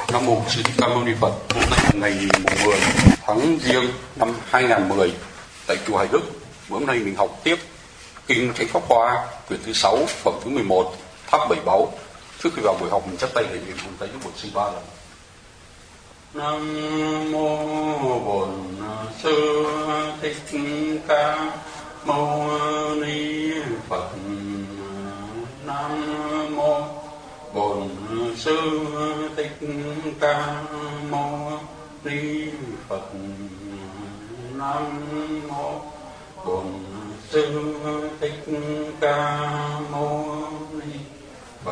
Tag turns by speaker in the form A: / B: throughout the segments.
A: Nam mô Sư Thích Ca Mâu Ni Phật. Hôm nay là ngày 10 tháng Giêng năm 2010 tại chùa Hải Đức. Hôm nay mình học tiếp kinh Chánh Pháp Hoa quyển thứ 6 phẩm thứ 11 Tháp Bảy Báu. Trước khi vào buổi học mình chắp tay để niệm hồng tay giúp Bổn Sư 3 lần. Nam mô Bổn Sư Thích Ca Mâu Ni Phật. Nam mô Bổn Sư Thích Ca Mâu Ni Phật. Nam mô Bổn Sư Thích Ca Mâu Ni Phật.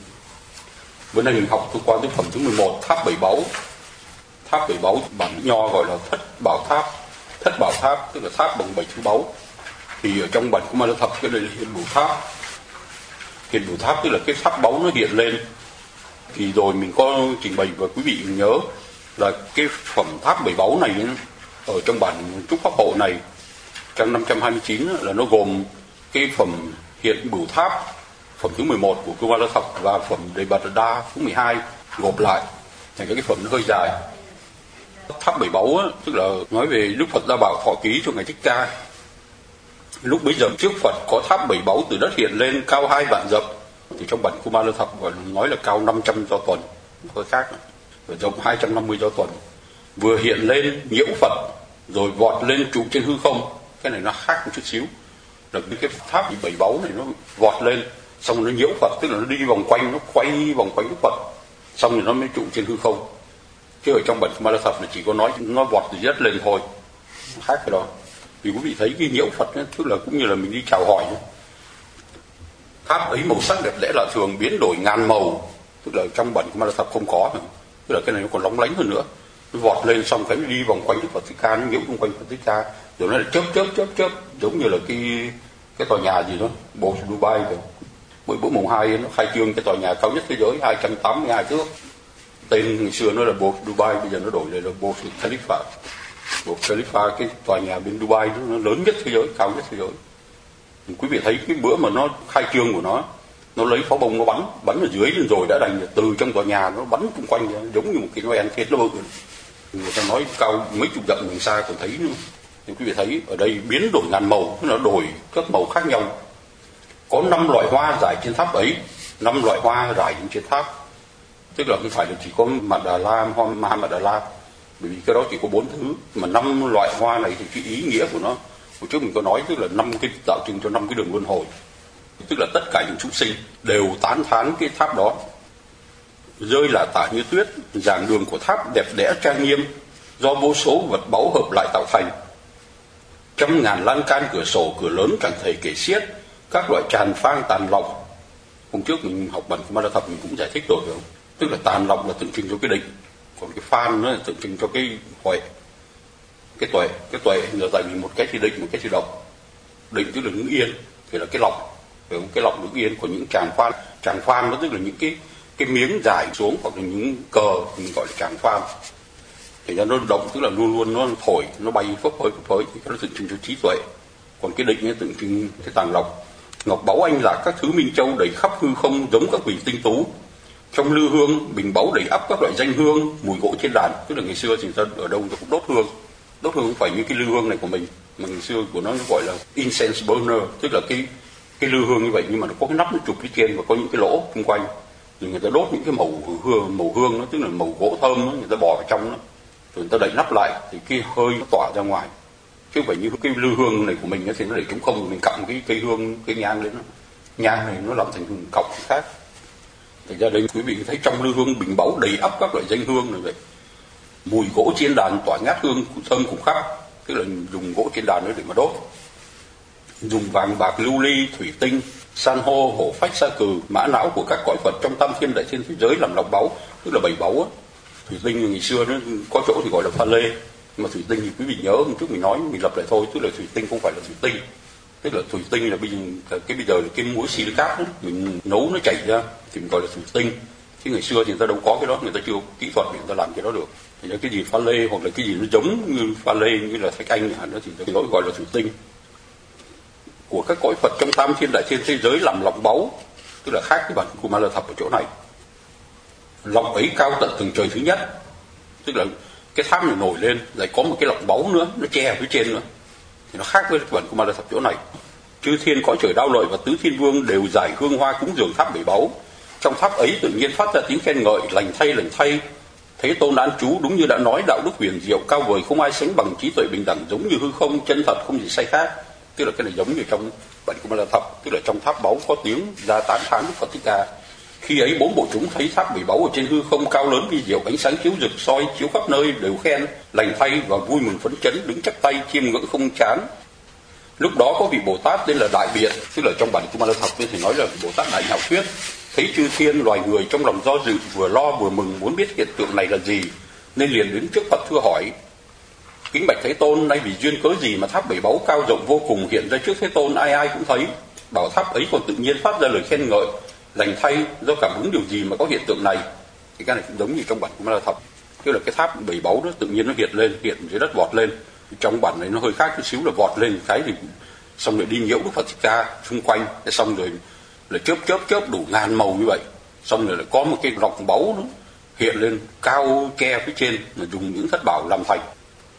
A: Bữa nay mình học qua tới phẩm thứ 11 Tháp Bảy Báu. Tháp Bảy Báu bản nho gọi là Thất Bảo Tháp. Thất Bảo Tháp tức là tháp bằng 7 thứ báu. Thì ở trong bản Kumara Thập cái này là Hiện Bửu Tháp. Hiện Bửu Tháp tức là cái tháp báu nó hiện lên. Thì rồi mình có trình bày và quý vị nhớ là cái phẩm tháp bảy báu này ở trong bản Trúc Pháp Hộ này trang 529 là nó gồm cái phẩm Hiện Bửu Tháp phẩm thứ 11 của Kumara Thập và phẩm Đề Bạt Đa thứ 12 gộp lại thành cái phẩm nó hơi dài. Tháp bảy báu tức là nói về Đức Phật Đa Bảo thọ ký cho ngài Thích Ca. Lúc bấy giờ trước Phật có tháp bảy báu từ đất hiện lên cao 2 vạn dặm. Thì trong bản Kumara Thập nói là cao 500 do tuần, hơi khác, và rộng 250 do tuần. Vừa hiện lên nhiễu Phật, rồi vọt lên trụ trên hư không. Cái này nó khác một chút xíu. Là cái tháp bảy báu này nó vọt lên, xong rồi nó nhiễu Phật, tức là nó đi vòng quanh, nó quay vòng quanh Đức Phật, xong rồi nó mới trụ trên hư không. Chứ ở trong bản Kumara Thập là chỉ có nói nó vọt từ đất lên thôi, khác cái đó. Vì quý vị thấy cái nhiễu Phật ấy, tức là cũng như là mình đi chào hỏi ấy. Tháp ấy màu sắc đẹp đẽ lạ thường, biến đổi ngàn màu, tức là trong bản Kumara Thập không có, tức là cái này nó còn lóng lánh hơn nữa. Nó vọt lên xong cái đi vòng quanh Đức Phật Thích Ca, nó nhiễu xung quanh Phật Thích Ca, rồi nó lại chớp giống như là cái tòa nhà gì đó, Burj Dubai rồi. Bữa mùng 2 nó khai trương cái tòa nhà cao nhất thế giới 282 thước. Tên ngày xưa nó là Burj Dubai, bây giờ nó đổi lại là Burj Khalifa. Burj Khalifa, cái tòa nhà bên Dubai nó lớn nhất thế giới, cao nhất thế giới. Quý vị thấy cái bữa mà nó khai trương của nó lấy pháo bông nó bắn ở dưới lên rồi đã đành từ trong tòa nhà nó bắn xung quanh ra, giống như một cái Noel kết nó bự. Người ta nói cao mấy chục dặm mình xa còn thấy nữa. Thì quý vị thấy ở đây biến đổi ngàn màu, nó đổi các màu khác nhau. Có 5 loại hoa rải trên tháp ấy, 5 loại hoa rải trên tháp. Tức là không phải là chỉ có Mạt Đà La, hoa Mạt Đà La, bởi vì cái đó chỉ có 4 thứ, mà 5 loại hoa này thì cái ý nghĩa của nó hồi trước mình có nói, tức là 5 cái tạo trưng cho 5 cái đường luân hồi, tức là tất cả những chúng sinh đều tán thán cái tháp đó. Rơi là tả như tuyết, giảng đường của tháp đẹp đẽ trang nghiêm, do vô số vật báu hợp lại tạo thành. Trăm ngàn lan can cửa sổ cửa lớn chẳng thể kể xiết, các loại tràn phang tàn lọng. Hôm trước mình học bản Kumara Thập mình cũng giải thích rồi, phải không? Tức là tàn lọng là tượng trưng cho cái định, còn cái phan nó là tượng trưng cho cái huệ. Cái tuệ là tại vì một cái thì định, một cái thì động. Định tức là đứng yên, thì là cái lọng, phải không? Cái lọng đứng yên. Còn những tràng phan nó tức là những cái miếng dài xuống, hoặc là những cờ mình gọi là tràng phan. Thì ra nó động tức là luôn luôn nó thổi, nó bay phấp phới thì nó tượng trưng cho trí tuệ. Còn cái định nó tượng trưng cái tàn lọng. Ngọc báu anh lạc các thứ minh châu đầy khắp hư không, giống các vị tinh tú. Trong lư hương bình báu đầy ắp các loại danh hương, mùi gỗ trên đàn, tức là ngày xưa thì ta ở đâu ta cũng đốt hương. Đốt hương không phải như cái lư hương này của mình, mà ngày xưa của nó gọi là incense burner, tức là cái lư hương như vậy nhưng mà nó có cái nắp nó chụp phía trên và có những cái lỗ xung quanh, rồi người ta đốt những cái màu hương nó, tức là màu gỗ thơm đó, người ta bỏ vào trong đó, rồi người ta đậy nắp lại thì cái hơi nó tỏa ra ngoài, chứ không phải như cái lư hương này của mình thì nó để trống không, mình cặm cái cây hương, cái nhang lên, nhang này nó làm thành cọng khác. Thì ra đây quý vị thấy trong lư hương bình báu đầy ắp các loại danh hương này vậy. Mùi gỗ trên đàn tỏa ngát hương thơm cùng khắp, tức là dùng gỗ trên đàn để mà đốt. Dùng vàng bạc lưu ly, thủy tinh, san hô, hổ phách, sa cừ, mã não của các cõi Phật trong tam thiên đại thiên thế giới làm lọc báu, tức là bảy báu á. Thủy tinh ngày xưa nó có chỗ thì gọi là pha lê, mà thủy tinh thì quý vị nhớ hôm trước mình nói, mình lập lại thôi, tức là thủy tinh không phải là thủy tinh, tức là thủy tinh là bây giờ là cái muối silicat đó, mình nấu nó chảy ra thì mình gọi là thủy tinh. Chứ ngày xưa thì người ta đâu có cái đó, người ta chưa kỹ thuật để người ta làm cái đó được. Thì cái gì pha lê hoặc là cái gì nó giống như pha lê như là thạch anh đó thì nó gọi là thủy tinh. Của các cõi Phật trong tam thiên đại thiên thế giới làm lọc báu, tức là khác cái bản Kumara Thập ở chỗ này. lọc ấy cao tận tầng trời thứ nhất, tức là cái tháp này nổi lên lại có một cái lọc báu nữa, nó che ở phía trên nữa, thì nó khác với bản Kumara Thập chỗ này. Chư thiên cõi trời Đao Lợi và tứ thiên vương đều giải hương hoa cúng dường tháp bảy báu. Trong tháp ấy tự nhiên phát ra tiếng khen ngợi, lành thay. Thế Tôn an trú đúng như đã nói, đạo đức huyền diệu cao vời, không ai sánh bằng, trí tuệ bình đẳng, giống như hư không, chân thật không gì sai khác. Tức là cái này giống như trong bản Kumara Thập, tức là trong tháp báu có tiếng ra tán thán Đức Phật Thích Ca. Khi ấy bốn bộ chúng thấy tháp bảy báu ở trên hư không cao lớn vi diệu, ánh sáng chiếu rực soi chiếu khắp nơi, đều khen lành thay và vui mừng phấn chấn, đứng chắp tay chiêm ngưỡng không chán. Lúc đó có vị Bồ Tát tên là Đại Biện, tức là trong bản Kumara Thập thì nói là Bồ Tát Đại Nhạo Thuyết, thấy chư thiên loài người trong lòng do dự, vừa lo vừa mừng, muốn biết hiện tượng này là gì, nên liền đến trước Phật thưa hỏi: kính bạch Thế Tôn, nay vì duyên cớ gì mà tháp bảy báu cao rộng vô cùng hiện ra trước Thế Tôn, ai ai cũng thấy? Bảo tháp ấy còn tự nhiên phát ra lời khen ngợi, lành thay, do cảm ứng điều gì mà có hiện tượng này? Thì cái này cũng giống như trong bản Kumara Thập, tức là cái tháp bảy báu đó tự nhiên nó hiện dưới đất vọt lên. Trong bản này nó hơi khác chút xíu, là vọt lên cái thì xong rồi đi nhiễu Đức Phật Thích Ca xung quanh, cái xong rồi là chớp đủ ngàn màu như vậy, xong rồi lại có một cái lọc báu nữa hiện lên cao che phía trên, là dùng những thất bảo làm thành.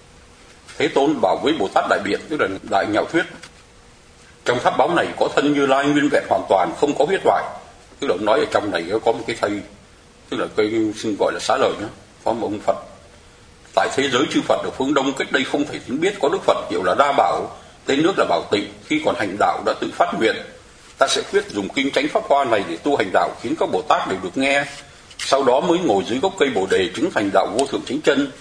A: Thế Tôn bảo với Bồ Tát Đại Biện, tức là Đại Nhạo Thuyết: trong tháp báu này có thân Như Lai nguyên vẹn hoàn toàn, không có huyết hoại. Tức là nói ở trong này có một cái thây, tức là cây xin gọi là Xá Lợi nữa, có một ông Phật. Tại thế giới chư Phật ở phương Đông cách đây không thể tính biết, có Đức Phật hiệu là Đa Bảo, tên nước là Bảo Tịnh, khi còn hành đạo đã tự phát nguyện: ta sẽ quyết dùng kinh chánh pháp hoa này để tu hành đạo, khiến các Bồ Tát đều được nghe. Sau đó mới ngồi dưới gốc cây Bồ Đề chứng thành đạo vô thượng chánh chân.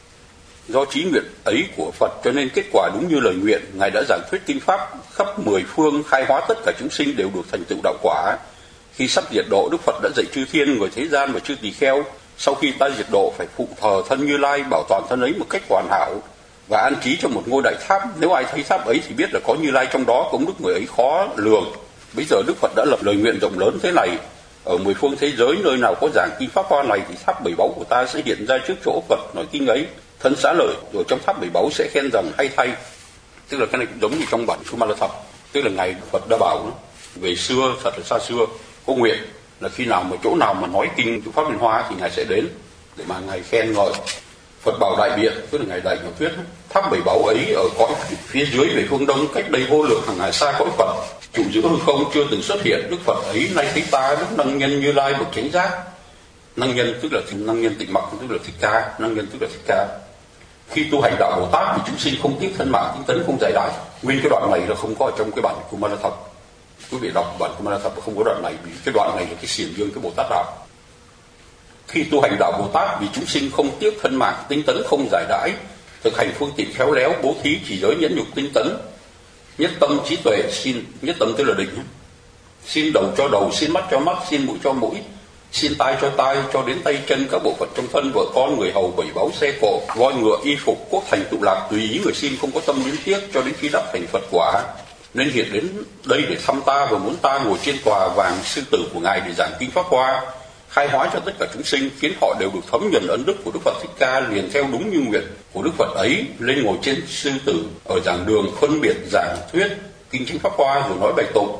A: Do chí nguyện ấy của Phật cho nên kết quả đúng như lời nguyện, Ngài đã giảng thuyết kinh pháp khắp 10 phương, khai hóa tất cả chúng sinh đều được thành tựu đạo quả. Khi sắp diệt độ, Đức Phật đã dạy chư thiên, người thế gian và chư tỳ kheo: sau khi ta diệt độ phải phụng thờ thân Như Lai, bảo toàn thân ấy một cách hoàn hảo và an trí trong một ngôi đại tháp. Nếu ai thấy tháp ấy thì biết là có Như Lai trong đó, công đức người ấy khó lường. Bây giờ Đức Phật đã lập lời nguyện rộng lớn thế này: ở 10 phương thế giới, nơi nào có giảng kinh pháp hoa này thì tháp bảy báu của ta sẽ hiện ra trước chỗ Phật nói kinh ấy, thân Xá Lợi, rồi trong tháp bảy báu sẽ khen rằng hay thay. Tức là cái này cũng giống như trong bản Kumara Thập, tức là Ngài Phật đã bảo về xưa, thật là xa xưa, có nguyện là khi nào mà chỗ nào mà nói kinh pháp Liên Hoa thì Ngài sẽ đến để mà Ngài khen ngợi. Phật bảo Đại Biện, tức là Ngài Đại Nhạo Thuyết: tháp bảy báu ấy ở cõi phía dưới về phương Đông, cách đây vô lượng hàng hải xa cõi Phật, trụ giữa hư không chưa từng xuất hiện. Đức Phật ấy nay thấy ta, Đức Năng Nhân Như Lai bậc chánh giác. Năng Nhân tức là Năng Nhân Tịnh Mặc, tức là Thích Ca. Năng Nhân tức là Thích Ca. Khi tu hành đạo Bồ Tát thì chúng sinh không tiếc thân mạng, tinh tấn không giải đãi. Nguyên cái đoạn này là không có ở trong cái bản Kumara Thập. Quý vị đọc bản Kumara Thập không có đoạn này, vì cái đoạn này là cái xiển dương cái Bồ Tát đạo. Khi tu hành đạo Bồ Tát vì chúng sinh không tiếc thân mạng, tinh tấn không giải đãi, thực hành phương tiện khéo léo, bố thí, chỉ giới, nhẫn nhục, tinh tấn, nhất tâm trí tuệ, xin nhất tâm tức là định, xin đầu cho đầu, xin mắt cho mắt, xin mũi cho mũi, xin tai cho tai, cho đến tay chân các bộ phận trong thân, vợ con, người hầu, bảy báu, xe cộ, voi ngựa, y phục, cốt thành tụ lạc, tùy ý người xin, không có tâm luyến tiếc, cho đến khi đắc thành Phật quả, nên hiện đến đây để thăm ta và muốn ta ngồi trên tòa vàng sư tử của Ngài để giảng kinh pháp hoa, khai hóa cho tất cả chúng sinh, khiến họ đều được thấm nhuần ân đức của Đức Phật Thích Ca, liền theo đúng như nguyện của Đức Phật ấy, lên ngồi trên sư tử ở giảng đường, phân biệt giảng thuyết kinh chánh pháp hoa, rồi nói bài tụng: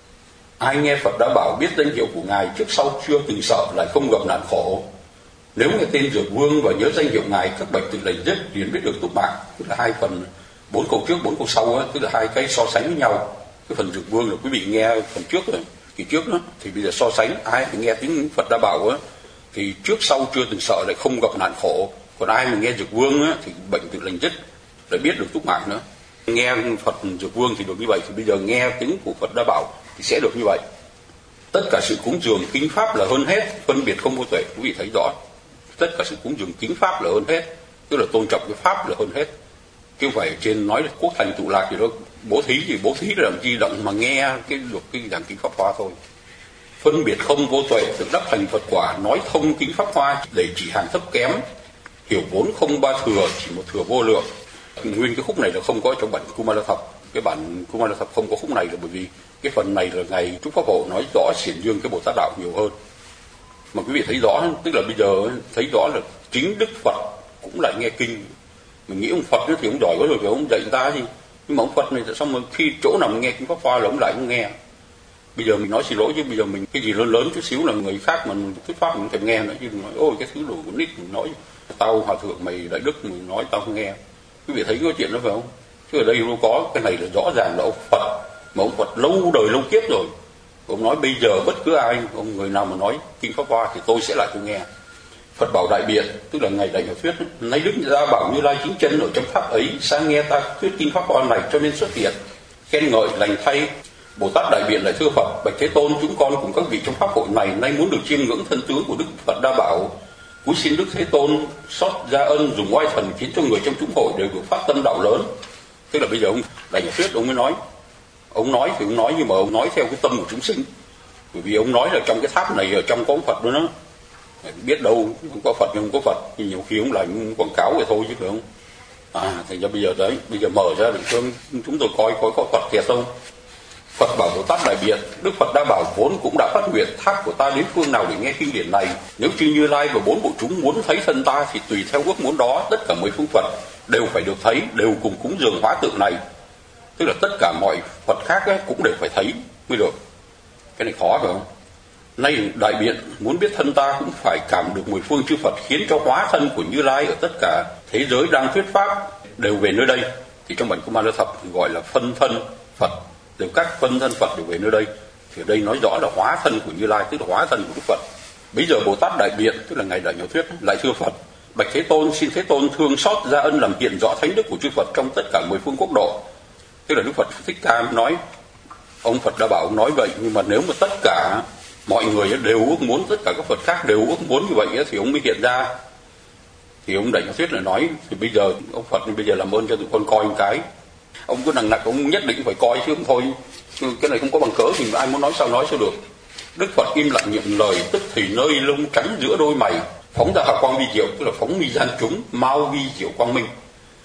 A: ai nghe Phật đã bảo, biết danh hiệu của Ngài, trước sau chưa từng sợ, lại không gặp nạn khổ. Nếu nghe tên Dược Vương và nhớ danh hiệu Ngài, các bệnh tự lành dứt, liền biết được túc mạng. Tức là hai phần, 4 câu trước 4 câu sau á, tức là hai cái so sánh với nhau. Cái phần Dược Vương là quý vị nghe phần trước rồi, kỳ trước đó, thì bây giờ so sánh ai mà nghe tiếng Phật đã bảo á thì trước sau chưa từng sợ, lại không gặp nạn khổ. Còn ai mà nghe Dược Vương á thì bệnh tự lành dứt, lại biết được túc mạng nữa. Nghe Phật Dược Vương thì được như vậy, thì bây giờ nghe tiếng của Phật đã bảo thì sẽ được như vậy. Tất cả sự cúng dường kính pháp là hơn hết, phân biệt không vô tuệ. Quý vị thấy rõ, tất cả sự cúng dường kính pháp là hơn hết, tức là tôn trọng cái pháp là hơn hết, chứ không phải trên nói là quốc thành tụ lạc gì đó. Bố thí là làm gì động mà nghe cái luật cái giảng kinh pháp hoa thôi. Phân biệt không vô tuệ, được đắc thành Phật quả, nói thông kinh pháp hoa để chỉ hàng thấp kém, hiểu vốn không ba thừa, chỉ một thừa vô lượng. Nguyên cái khúc này là không có trong bản Kumara Thập. Cái bản Kumara Thập không có khúc này là bởi vì cái phần này là Ngài Trúc Pháp Hộ nói rõ xiển dương cái Bồ Tát đạo nhiều hơn. Mà quý vị thấy rõ, tức là bây giờ thấy rõ là chính Đức Phật cũng lại nghe kinh. Mình nghĩ ông Phật thì ông giỏi quá rồi, phải ông dạy người ta gì. Nhưng mà ông Phật này sao mà khi chỗ nào nghe kinh pháp hoa là ông lại không nghe. Bây giờ mình nói xin lỗi chứ bây giờ mình cái gì lớn lớn chút xíu là người khác mà mình thuyết pháp mình không thèm nghe nữa, chứ nói ôi cái thứ đồ con nít mình nói tao hòa thượng mày đại đức mình nói tao không nghe. Quý vị thấy cái chuyện đó phải không? Chứ ở đây đâu có, cái này là rõ ràng là ông Phật, mà ông Phật lâu đời lâu kiếp rồi. Ông nói bây giờ bất cứ ai, ông người nào mà nói kinh Pháp Hoa thì tôi sẽ lại tôi nghe. Phật bảo đại biện, tức là ngày đại nhật thuyết, nay Đức Gia Bảo Như Lai chính chân ở trong pháp ấy, sang nghe ta thuyết kinh Pháp Hoa này cho nên xuất hiện, khen ngợi lành thay. Bồ Tát đại biện lại thưa Phật, bạch Thế Tôn, chúng con cùng các vị trong pháp hội này nay muốn được chiêm ngưỡng thân tướng của Đức Phật Đa Bảo, cúi xin Đức Thế Tôn xót ra ân dùng oai thần khiến cho người trong chúng hội đều được phát tâm đạo lớn. Tức là bây giờ ông đại nhật thuyết ông mới nói, ông nói thì ông nói nhưng mà ông nói theo cái tâm của chúng sinh, bởi vì ông nói là trong cái tháp này ở trong có Phật đó, nó biết đâu không có Phật nhưng không có Phật, nhưng nhiều khi ông lại quảng cáo vậy thôi chứ phải không? Thành ra bây giờ đấy, bây giờ mở ra để chúng tôi coi có Phật thiệt không? Phật bảo Bồ Tát đại biện, Đức Phật Đa Bảo vốn cũng đã phát nguyện tháp của ta đến phương nào để nghe kinh điển này. Nếu chư Như Lai và 4 bộ chúng muốn thấy thân ta thì tùy theo ước muốn đó, tất cả 10 phương Phật đều phải được thấy, đều cùng cúng dường hóa tượng này. Tức là tất cả mọi Phật khác ấy, cũng đều phải thấy mới được. Cái này khó phải không? Nay đại biện muốn biết thân ta cũng phải cảm được 10 phương chư Phật khiến cho hóa thân của Như Lai ở tất cả thế giới đang thuyết pháp đều về nơi đây. Thì trong bản Kumara Thập gọi là phân thân Phật, đều các phân thân Phật đều về nơi đây. Thì ở đây nói rõ là hóa thân của Như Lai, tức là hóa thân của Đức Phật. Bây giờ Bồ Tát đại biện, tức là ngày đại nhật thuyết, lại thưa Phật, bạch Thế Tôn, xin Thế Tôn thương xót ra ân làm hiện rõ thánh đức của chư Phật trong tất cả 10 phương quốc độ. Tức là Đức Phật Thích Ca nói, ông Phật Đa Bảo ông nói vậy, nhưng mà nếu mà tất cả mọi người đều ước muốn, tất cả các Phật khác đều ước muốn như vậy thì ông mới hiện ra. Thì ông đại nhật thuyết lại nói, thì bây giờ ông Phật bây giờ làm ơn cho tụi con coi một cái. Ông cứ nặng ông nhất định phải coi chứ không thôi, cái này không có bằng cớ thì ai muốn nói sao được. Đức Phật im lặng nhiệm lời, tức thì nơi lông trắng giữa đôi mày phóng ra hào quang vi diệu, tức là phóng mi gian chúng mau vi diệu quang minh,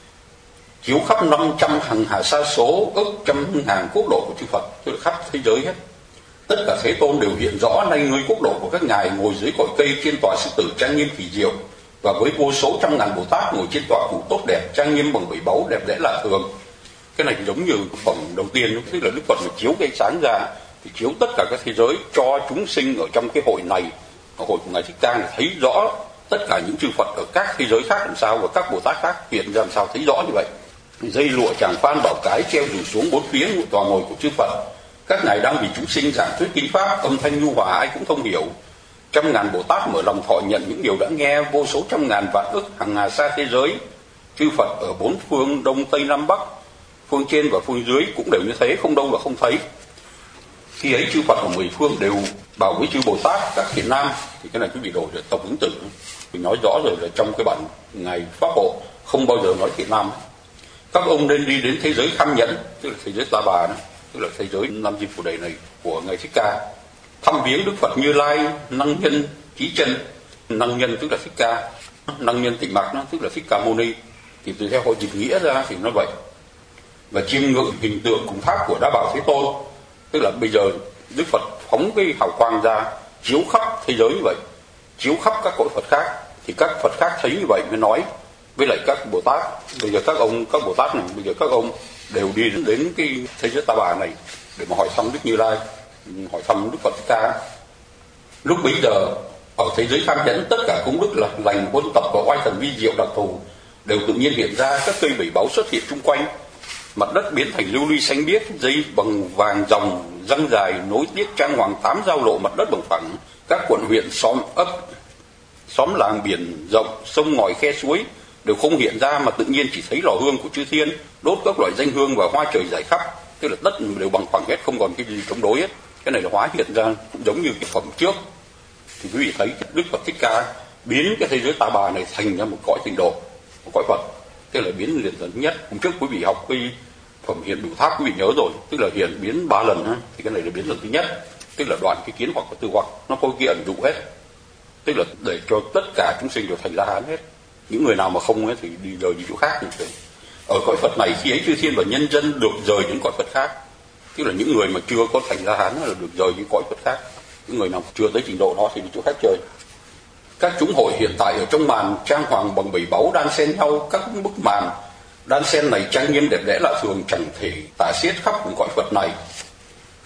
A: chiếu khắp 500 hằng hà sa số ức trăm ngàn quốc độ của chư Phật, tức là khắp thế giới hết. Tất cả Thế Tôn đều hiện rõ nay nơi quốc độ của các ngài ngồi dưới cội cây trên tòa sư tử trang nghiêm kỳ diệu, và với vô số trăm ngàn Bồ Tát ngồi trên tọa cụ tốt đẹp trang nghiêm bằng bảy báu đẹp đẽ lạ thường. Cái này giống như phẩm đầu tiên, tức là Đức Phật mà chiếu cái sáng ra thì chiếu tất cả các thế giới cho chúng sinh ở trong cái hội này, ở hội của ngài Thích Ca này thấy rõ tất cả những chư Phật ở các thế giới khác làm sao và các Bồ Tát khác hiện ra làm sao, thấy rõ như vậy. Dây lụa tràng phan bảo cái treo rủ xuống bốn phía tòa ngồi của chư Phật, các ngài đang vì chúng sinh giảng thuyết kinh pháp, âm thanh nhu hòa ai cũng thông hiểu. Trăm ngàn Bồ Tát mở lòng thọ nhận những điều đã nghe, vô số trăm ngàn vạn ức hàng hà xa thế giới chư Phật ở bốn phương đông tây nam bắc, phương trên và phương dưới cũng đều như thế, không đâu là không thấy. Khi ấy chư Phật ở 10 phương đều bảo với chư Bồ Tát các thiện nam, thì cái này quý vị đổi là tổng ứng tử, mình nói rõ rồi là trong cái bản ngài pháp hộ không bao giờ nói thiện nam. Các ông nên đi đến thế giới Kham Nhẫn, tức là thế giới Ta Bà đó, tức là thế giới Nam Diệp Phù Đề này của ngài Thích Ca, thăm viếng Đức Phật Như Lai, Năng Nhân, Chí Chân. Năng Nhân tức là Thích Ca, Năng Nhân Tịnh Mặc tức là Thích Ca Mâu Ni, thì từ theo họ dịch nghĩa ra thì nó vậy. Và chiêm ngưỡng hình tượng cùng tháp của Đa Bảo Thế Tôn, tức là bây giờ Đức Phật phóng cái hào quang ra chiếu khắp thế giới như vậy, chiếu khắp các cõi Phật khác, thì các Phật khác thấy như vậy mới nói với lại các Bồ Tát. Bây giờ các Bồ Tát này, bây giờ các ông đều đi đến cái thế giới Ta Bà này để mà hỏi thăm Đức Như Lai, hỏi thăm Đức Phật Thích Ca. Lúc bấy giờ ở thế giới Kham Nhẫn, tất cả công đức là lành, quân tập và oai thần vi diệu đặc thù đều tự nhiên hiện ra. Các cây bảy báu xuất hiện chung quanh, mặt đất biến thành lưu ly xanh biếc, dây bằng vàng ròng răng dài nối tiếp trang hoàng 8 giao lộ mặt đất bằng phẳng. Các quận huyện, xóm ấp, xóm làng, biển rộng, sông ngòi, khe suối đều không hiện ra, mà tự nhiên chỉ thấy lò hương của chư thiên đốt các loại danh hương và hoa trời rải khắp, tức là tất đều bằng phẳng hết, không còn cái gì chống đối hết. Cái này là hóa hiện ra cũng giống như cái phẩm trước. Thì quý vị thấy Đức Phật Thích Ca biến cái thế giới Ta Bà này thành ra một cõi tịnh độ, một cõi Phật, tức là biến liền lần nhất. Hôm trước quý vị học cái phẩm hiện đủ tháp quý vị nhớ rồi, tức là hiện biến 3 lần ha, thì cái này là biến lần thứ nhất, tức là đoạn cái kiến hoặc và tư hoặc, nó có cái ẩn dụ hết, tức là để cho tất cả chúng sinh đều thành La Hán hết. Những người nào mà không ấy thì đi rời đi chỗ khác. Ở cõi Phật này khi ấy chư thiên và nhân dân được rời đến cõi Phật khác, tức là những người mà chưa có thành La Hán là được rời đến cõi Phật khác, những người nào chưa tới trình độ đó thì đi chỗ khác chơi. Các chúng hội hiện tại ở trong màn trang hoàng bằng bảy báu đan xen nhau, các bức màn đan xen này trang nghiêm đẹp đẽ lạ thường chẳng thể tả xiết khắp cùng cõi Phật này.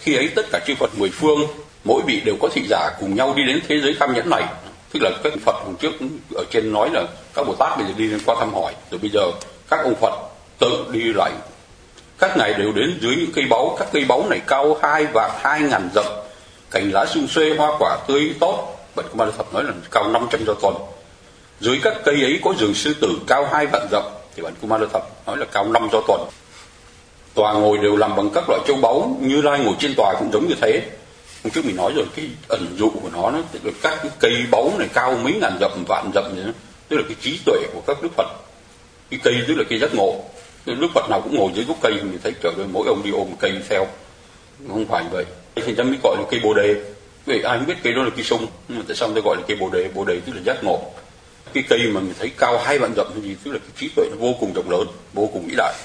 A: Khi ấy tất cả chư Phật mười phương, mỗi vị đều có thị giả cùng nhau đi đến thế giới Kham Nhẫn này. Tức là các Phật hôm trước ở trên nói là các Bồ Tát bây giờ đi lên qua thăm hỏi, rồi bây giờ các ông Phật tự đi lại. Các ngài đều đến dưới những cây báu. Các cây báu này cao 2.200.000 dặm, cành lá sum xuê, hoa quả tươi tốt. Bạch Kumara Thập nói là cao 500 do tuần. Dưới các cây ấy có rừng sư tử cao 2 vạn dặm, thì Bạch Kumara Thập nói là cao 5 do tuần. Tòa ngồi đều làm bằng các loại châu báu, Như Lai ngồi trên tòa cũng giống như thế. Hôm trước mình nói rồi, cái ẩn dụ của nó tức là các cái cây báu này cao mấy ngàn dặm, vạn dặm vậy đó. Tức là cái trí tuệ của các đức Phật. Cái cây tức là cây giác ngộ. Đức Phật nào cũng ngồi dưới gốc cây, mình thấy trời ơi, mỗi ông đi ôm một cây theo. Không phải vậy. Thì ta mới gọi là cây Bồ Đề. Vì ai không biết cây đó là cây sung, nhưng mà tại sao ta gọi là cây Bồ Đề? Bồ Đề tức là giác ngộ. Cái cây mà mình thấy cao 2 vạn dặm thì tức là cái trí tuệ nó vô cùng rộng lớn, vô cùng vĩ đại.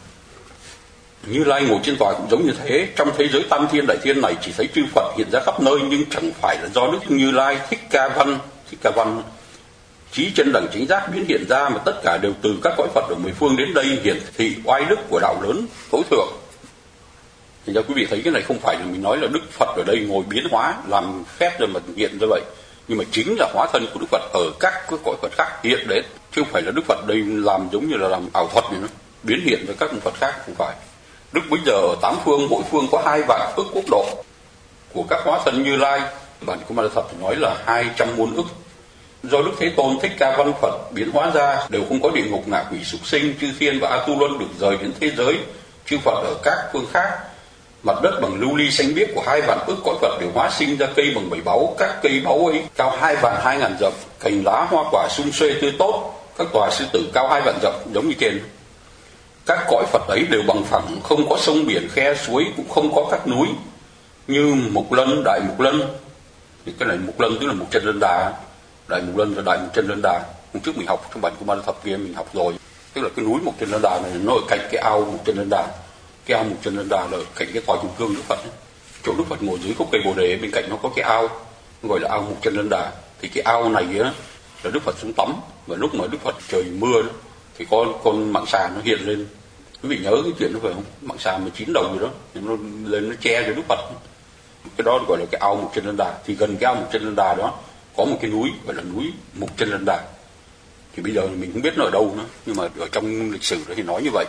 A: Như Lai ngồi trên tòa cũng giống như thế. Trong thế giới tam thiên đại thiên này chỉ thấy chư Phật hiện ra khắp nơi, nhưng chẳng phải là do Đức Như Lai Thích Ca Văn trí chân đẳng chính giác biến hiện ra, mà tất cả đều từ các cõi Phật ở mười phương đến đây hiển thị oai đức của đạo lớn tối thượng. Thì ra quý vị thấy cái này không phải là mình nói là Đức Phật ở đây ngồi biến hóa làm phép rồi mà hiện ra vậy, nhưng mà chính là hóa thân của Đức Phật ở các cái cõi Phật khác hiện đến, chứ không phải là Đức Phật đây làm giống như là làm ảo thuật này, nó biến hiện với các Phật khác, không phải. Đức bây giờ ở 8 phương, mỗi phương có 2 vạn ức quốc độ của các hóa thân Như Lai. Bản Kumara Thập nói là 200 muôn ức. Do Đức Thế Tôn Thích Ca Văn Phật biến hóa ra, đều không có địa ngục, ngạ quỷ, súc sinh, chư thiên và A Tu Luân được rời đến thế giới chư Phật ở các phương khác. Mặt đất bằng lưu ly xanh biếc của 2 vạn ức cõi Phật đều hóa sinh ra cây bằng 7 báu. Các cây báu ấy cao 2.200.000 dặm, cành lá hoa quả sum xuê tươi tốt. Các tòa sư tử cao 2 vạn dặm giống như trên. Các cõi Phật ấy đều bằng phẳng, không có sông biển, khe suối, cũng không có các núi như Mục Lân, Đại Mục Lân. Thì cái này Mục Lân tức là Mục Chân Lân Đà, Đại Mục Lân và Đại Mục Chân Lân Đà. Hôm trước mình học trong bản Kumara Thập kia mình học rồi. Tức là cái núi Mục Chân Lân Đà này nó ở cạnh cái ao Mục Chân Lân Đà. Cái ao Mục Chân Lân Đà là ở cạnh cái tòa kim cương Đức Phật ấy. Chỗ Đức Phật ngồi dưới gốc cây Bồ Đề, bên cạnh nó có cái ao gọi là ao Mục Chân Lân Đà. Thì cái ao này á là Đức Phật xuống tắm, và lúc mà Đức Phật trời mưa đó, thì có con mặng xà nó hiện lên. Quý vị nhớ cái chuyện đó phải không? Mặng xà 19 đầu gì đó, nó lên nó che cho Đức Phật. Cái đó gọi là cái ao Mục Chân Lân Đà. Thì gần cái ao Mục Chân Lân Đà đó có một cái núi gọi là núi Mục Chân Lân Đà. Thì bây giờ mình không biết nó ở đâu nữa, nhưng mà ở trong lịch sử đó thì nói như vậy.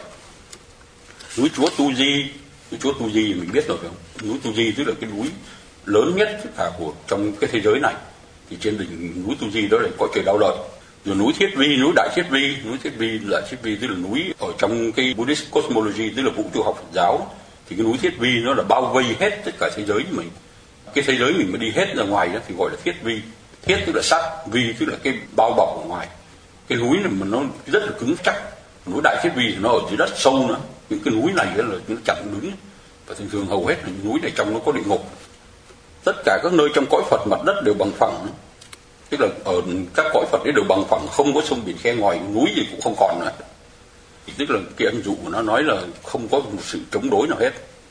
A: Núi Chúa Tu Di, núi Chúa Tu Di mình biết rồi phải không? Núi Tu Di tức là cái núi lớn nhất cả của trong cái thế giới này. Thì trên đỉnh núi Tu Di đó là cõi trời Đau Lợi. Rồi núi Thiết Vi, núi Đại Thiết Vi, núi Thiết Vi, Đại Thiết Vi tức là núi ở trong cái Buddhist cosmology, tức là vũ trụ học Phật giáo. Thì cái núi Thiết Vi nó là bao vây hết tất cả thế giới của mình. Cái thế giới mình mà đi hết ra ngoài đó thì gọi là Thiết Vi. Thiết tức là sắt, Vi tức là cái bao bọc ở ngoài. Cái núi này mà nó rất là cứng chắc. Núi Đại Thiết Vi thì nó ở dưới đất sâu nữa. Những cái núi này là nó chặn đứng. Và thường thường hầu hết là núi này trong nó có địa ngục. Tất cả các nơi trong cõi Phật mặt đất đều bằng phẳng. Tức là ở các cõi Phật ấy đều bằng phẳng, không có sông biển khe ngòi, núi gì cũng không còn nữa. Tức là cái ẩn dụ của nó nói là không có một sự chống đối nào hết.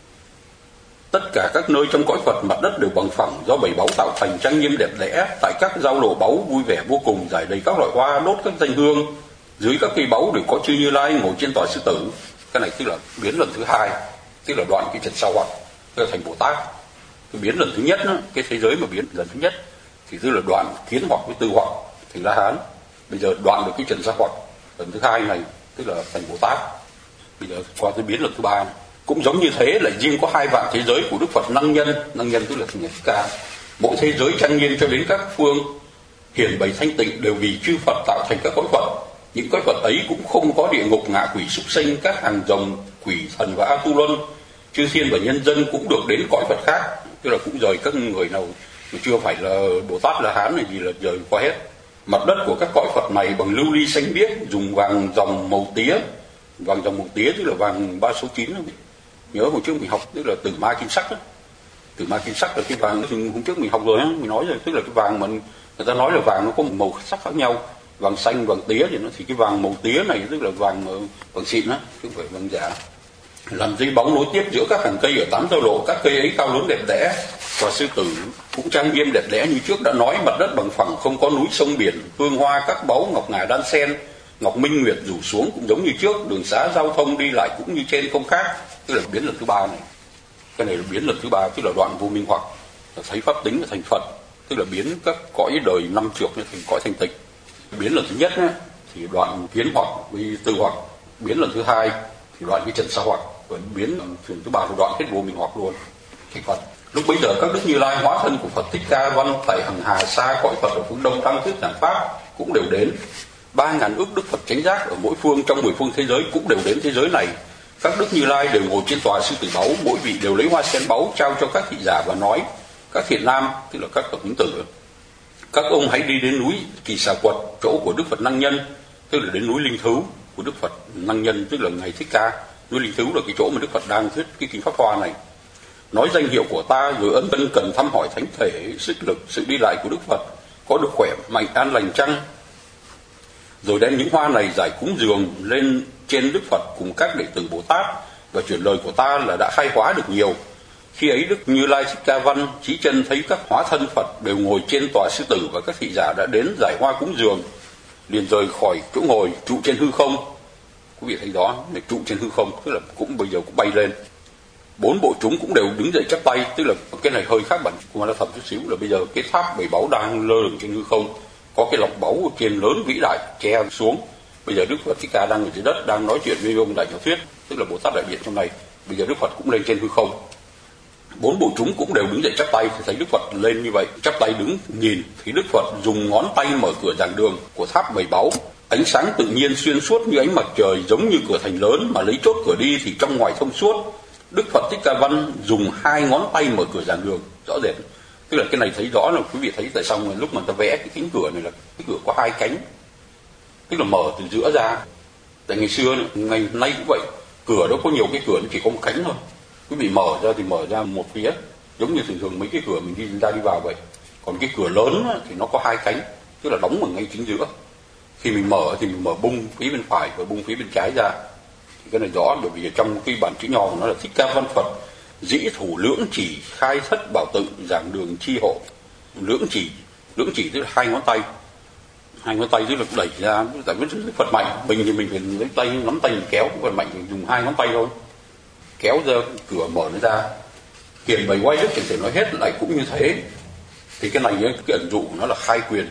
A: Tất cả các nơi trong cõi Phật mặt đất đều bằng phẳng, do 7 báu tạo thành, trang nghiêm đẹp đẽ. Tại các giao lộ báu vui vẻ vô cùng, rải đầy các loại hoa, đốt các danh hương. Dưới các cây báu đều có chư Như Lai ngồi trên tòa sư tử. Cái này tức là biến lần thứ 2, tức là đoạn cái trần sao hoặc, tức là thành Bồ Tát. Cái biến lần thứ nhất đó, cái thế giới mà biến lần thứ nhất thì tức là đoạn kiến hoặc với tư hoặc thành La Hán. Bây giờ đoạn được cái trần sao hoặc lần thứ 2 này tức là thành Bồ Tát. Bây giờ qua tới biến lần thứ 3 này. Cũng giống như thế, lại riêng có 2 vạn thế giới của Đức Phật Năng Nhân tức là Thích Ca. Mỗi thế giới trang nghiêm cho đến các phương hiển bày thanh tịnh đều vì chư Phật tạo thành các cõi Phật. Những cõi Phật ấy cũng không có địa ngục, ngạ quỷ, súc sinh, các hàng rồng, quỷ thần và A Tu Luân. Chư thiên và nhân dân cũng được đến cõi Phật khác, tức là cũng rời các người nào mà chưa phải là Bồ Tát La Hán này gì là rời qua hết. Mặt đất của các cõi Phật này bằng lưu ly xanh biếc, dùng vàng dòng màu tía. Vàng dòng màu tía tức là vàng 3 số 9 đó. Nhớ hồi trước mình học tức là Tử Ma Kim Sắc đó. Tử Ma Kim Sắc là cái vàng hôm trước mình học rồi á, mình nói rồi, tức là cái vàng mà người ta nói là vàng nó có một màu sắc khác nhau, vàng xanh, vàng tía thì cái vàng màu tía này tức là vàng xịn á, chứ không phải vàng giả. Làm dây bóng nối tiếp giữa các hàng cây ở 8 giao lộ, các cây ấy cao lớn đẹp đẽ, và sư tử cũng trang nghiêm đẹp đẽ như trước đã nói. Mặt đất bằng phẳng, không có núi sông biển, hương hoa các báu ngọc ngà đan sen, ngọc minh nguyệt rủ xuống cũng giống như trước. Đường xá giao thông đi lại cũng như trên không khác, tức là biến lần thứ 3 này. Cái này là biến lần thứ ba, tức là đoạn vô minh hoặc, là thấy pháp tính là thành Phật, tức là biến các cõi đời năm trược thành cõi thanh tịnh. Biến lần thứ nhất ấy, thì đoạn kiến hoặc với tư hoặc. Biến lần thứ hai thì đoạn cái trần sa hoặc. Và biến lần thứ ba là đoạn hết vô minh hoặc luôn thành Phật. Lúc bấy giờ các đức Như Lai hóa thân của Phật Thích Ca Văn tại hằng hà xa cõi Phật ở phương Đông tăng thuyết giảng pháp cũng đều đến. 3.000 ước đức Phật chánh giác ở mỗi phương trong 10 phương thế giới cũng đều đến thế giới này. Các đức Như Lai đều ngồi trên tòa sư tử báu, mỗi vị đều lấy hoa sen báu trao cho các thị giả và nói: các thiện nam, tức là các bậc tín tử, các ông hãy đi đến núi Kỳ Xà Quật, chỗ của Đức Phật Năng Nhân, tức là đến núi Linh Thứu của Đức Phật Năng Nhân, tức là ngày Thích Ca. Núi Linh Thứu là cái chỗ mà Đức Phật đang thuyết cái kinh Pháp Hoa này. Nói danh hiệu của ta rồi ân tân cần thăm hỏi thánh thể, sức lực, sự đi lại của Đức Phật có được khỏe mạnh an lành chăng? Rồi đem những hoa này giải cúng dường lên trên Đức Phật cùng các đệ tử Bồ Tát, và chuyển lời của ta là đã khai hóa được nhiều. Khi ấy Đức Như Lai Thích Ca Văn chí chân thấy các hóa thân Phật đều ngồi trên tòa sư tử và các thị giả đã đến giải hoa cúng dường, liền rời khỏi chỗ ngồi trụ trên hư không. Quý vị thấy rõ, này trụ trên hư không, tức là cũng bây giờ cũng bay lên. 4 bộ chúng cũng đều đứng dậy chắp tay, tức là cái này hơi khác bản của Ma Thập chút xíu, là bây giờ cái tháp 7 báu đang lơ lửng trên hư không, có cái lọc báu trên lớn vĩ đại che xuống. Bây giờ Đức Phật Thích Ca đang ở dưới đất đang nói chuyện với ông Đại Nhạo Thuyết, tức là Bồ Tát Đại Biện trong này. Bây giờ Đức Phật cũng lên trên hư không. 4 bộ chúng cũng đều đứng dậy chắp tay, thì thấy Đức Phật lên như vậy, chắp tay đứng nhìn, thì Đức Phật dùng ngón tay mở cửa giảng đường của tháp 7 báu. Ánh sáng tự nhiên xuyên suốt như ánh mặt trời, giống như cửa thành lớn, mà lấy chốt cửa đi thì trong ngoài thông suốt. Đức Phật Thích Ca Văn dùng 2 ngón tay mở cửa giảng đường, rõ rệt. Tức là cái này thấy rõ là quý vị thấy tại sao lúc mà ta vẽ cái cánh cửa này là cái cửa có 2 cánh, tức là mở từ giữa ra. Tại ngày xưa, ngày nay cũng vậy, cửa đâu có nhiều cái cửa, nó chỉ có một cánh thôi. Quý vị mở ra thì mở ra một phía, giống như thường mấy cái cửa mình đi ra đi vào vậy. Còn cái cửa lớn thì nó có 2 cánh, tức là đóng ở ngay chính giữa. Khi mình mở thì mình mở bung phía bên phải và bung phía bên trái ra. Thì cái này rõ, bởi vì trong cái bản chữ nho của nó là Thích Ca Văn Phật dĩ thủ lưỡng chỉ khai thất bảo tự giảng đường chi hộ. Lưỡng chỉ tức là 2 ngón tay. 2 ngón tay tức là đẩy ra, tại vì Phật mạnh, mình thì mình phải lấy tay nắm tay mình kéo, Phật mạnh thì dùng 2 ngón tay thôi. Kéo ra cửa mở nó ra. Hiền bày quay đức chẳng thể nói hết lại cũng như thế. Thì cái này cái ẩn dụ của nó là khai quyền.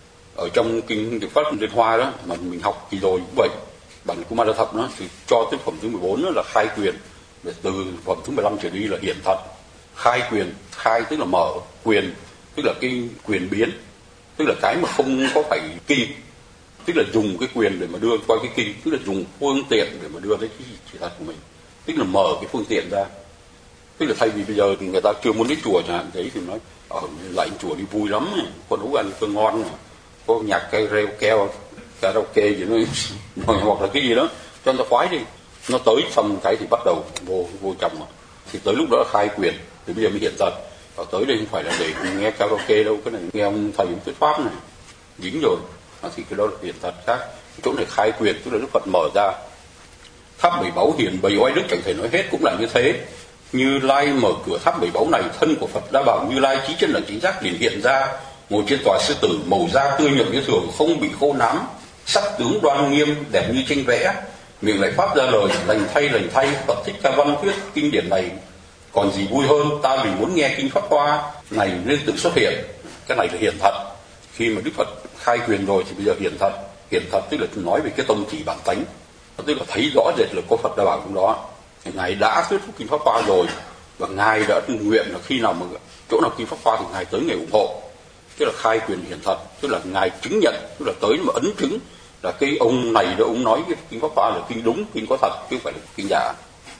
A: Ở trong kinh Đức Pháp Liên Hoa đó mà mình học kỳ rồi cũng vậy. Bản của Ma La Thập nó thì cho tới phẩm thứ 14 đó là khai quyền. Từ phẩm thứ 15 trở đi là hiển thật. Khai quyền, khai tức là mở, quyền tức là cái quyền biến, tức là cái mà không có phải kinh, tức là dùng cái quyền để mà đưa qua cái kinh, tức là dùng phương tiện để mà đưa tới cái chỉ thật của mình, tức là mở cái phương tiện ra. Tức là thay vì bây giờ thì người ta chưa muốn đến chùa chẳng hạn, thế thì nói ở lại chùa đi vui lắm, có nấu ăn cơm ngon, có nhạc cây reo keo, karaoke gì đó, hoặc là cái gì đó cho người ta khoái đi. Nó tới xong cái thì bắt đầu vô chồng, thì tới lúc đó là khai quyền, thì bây giờ mới hiện thật. Ở tới đây không phải là để nghe karaoke đâu, cái này nghe ông thầy ông thuyết pháp này dính rồi, thì cái đó là hiện thật khác. Chỗ này khai quyền tức là Đức Phật mở ra. Tháp 7 báu hiền bày oai đức chẳng thể nói hết cũng là như thế. Như Lai mở cửa tháp 7 báu này, thân của Phật đã bảo Như Lai chí chân đẳng chính giác liền hiện ra, ngồi trên tòa sư tử, màu da tươi nhuận như thường, không bị khô nám, sắc tướng đoan nghiêm đẹp như tranh vẽ, miệng lại phát ra lời lành thay Phật Thích Ca Văn thuyết kinh điển này. Còn gì vui hơn, ta vì muốn nghe kinh Pháp Hoa này nên tự xuất hiện. Cái này là hiện thật. Khi mà Đức Phật khai quyền rồi thì bây giờ hiện thật. Hiện thật tức là nói về cái tông chỉ bản tánh, tức là thấy rõ rệt là có Phật đã bảo trong đó. Ngài đã thuyết kinh Pháp Hoa rồi, và Ngài đã nguyện là khi nào mà chỗ nào kinh Pháp Hoa thì Ngài tới Ngài ủng hộ. Tức là khai quyền hiện thật, tức là Ngài chứng nhận, tức là tới mà ấn chứng là cái ông này đó, ông nói cái kinh Pháp Hoa là kinh đúng, kinh có thật, chứ không phải là kinh giả.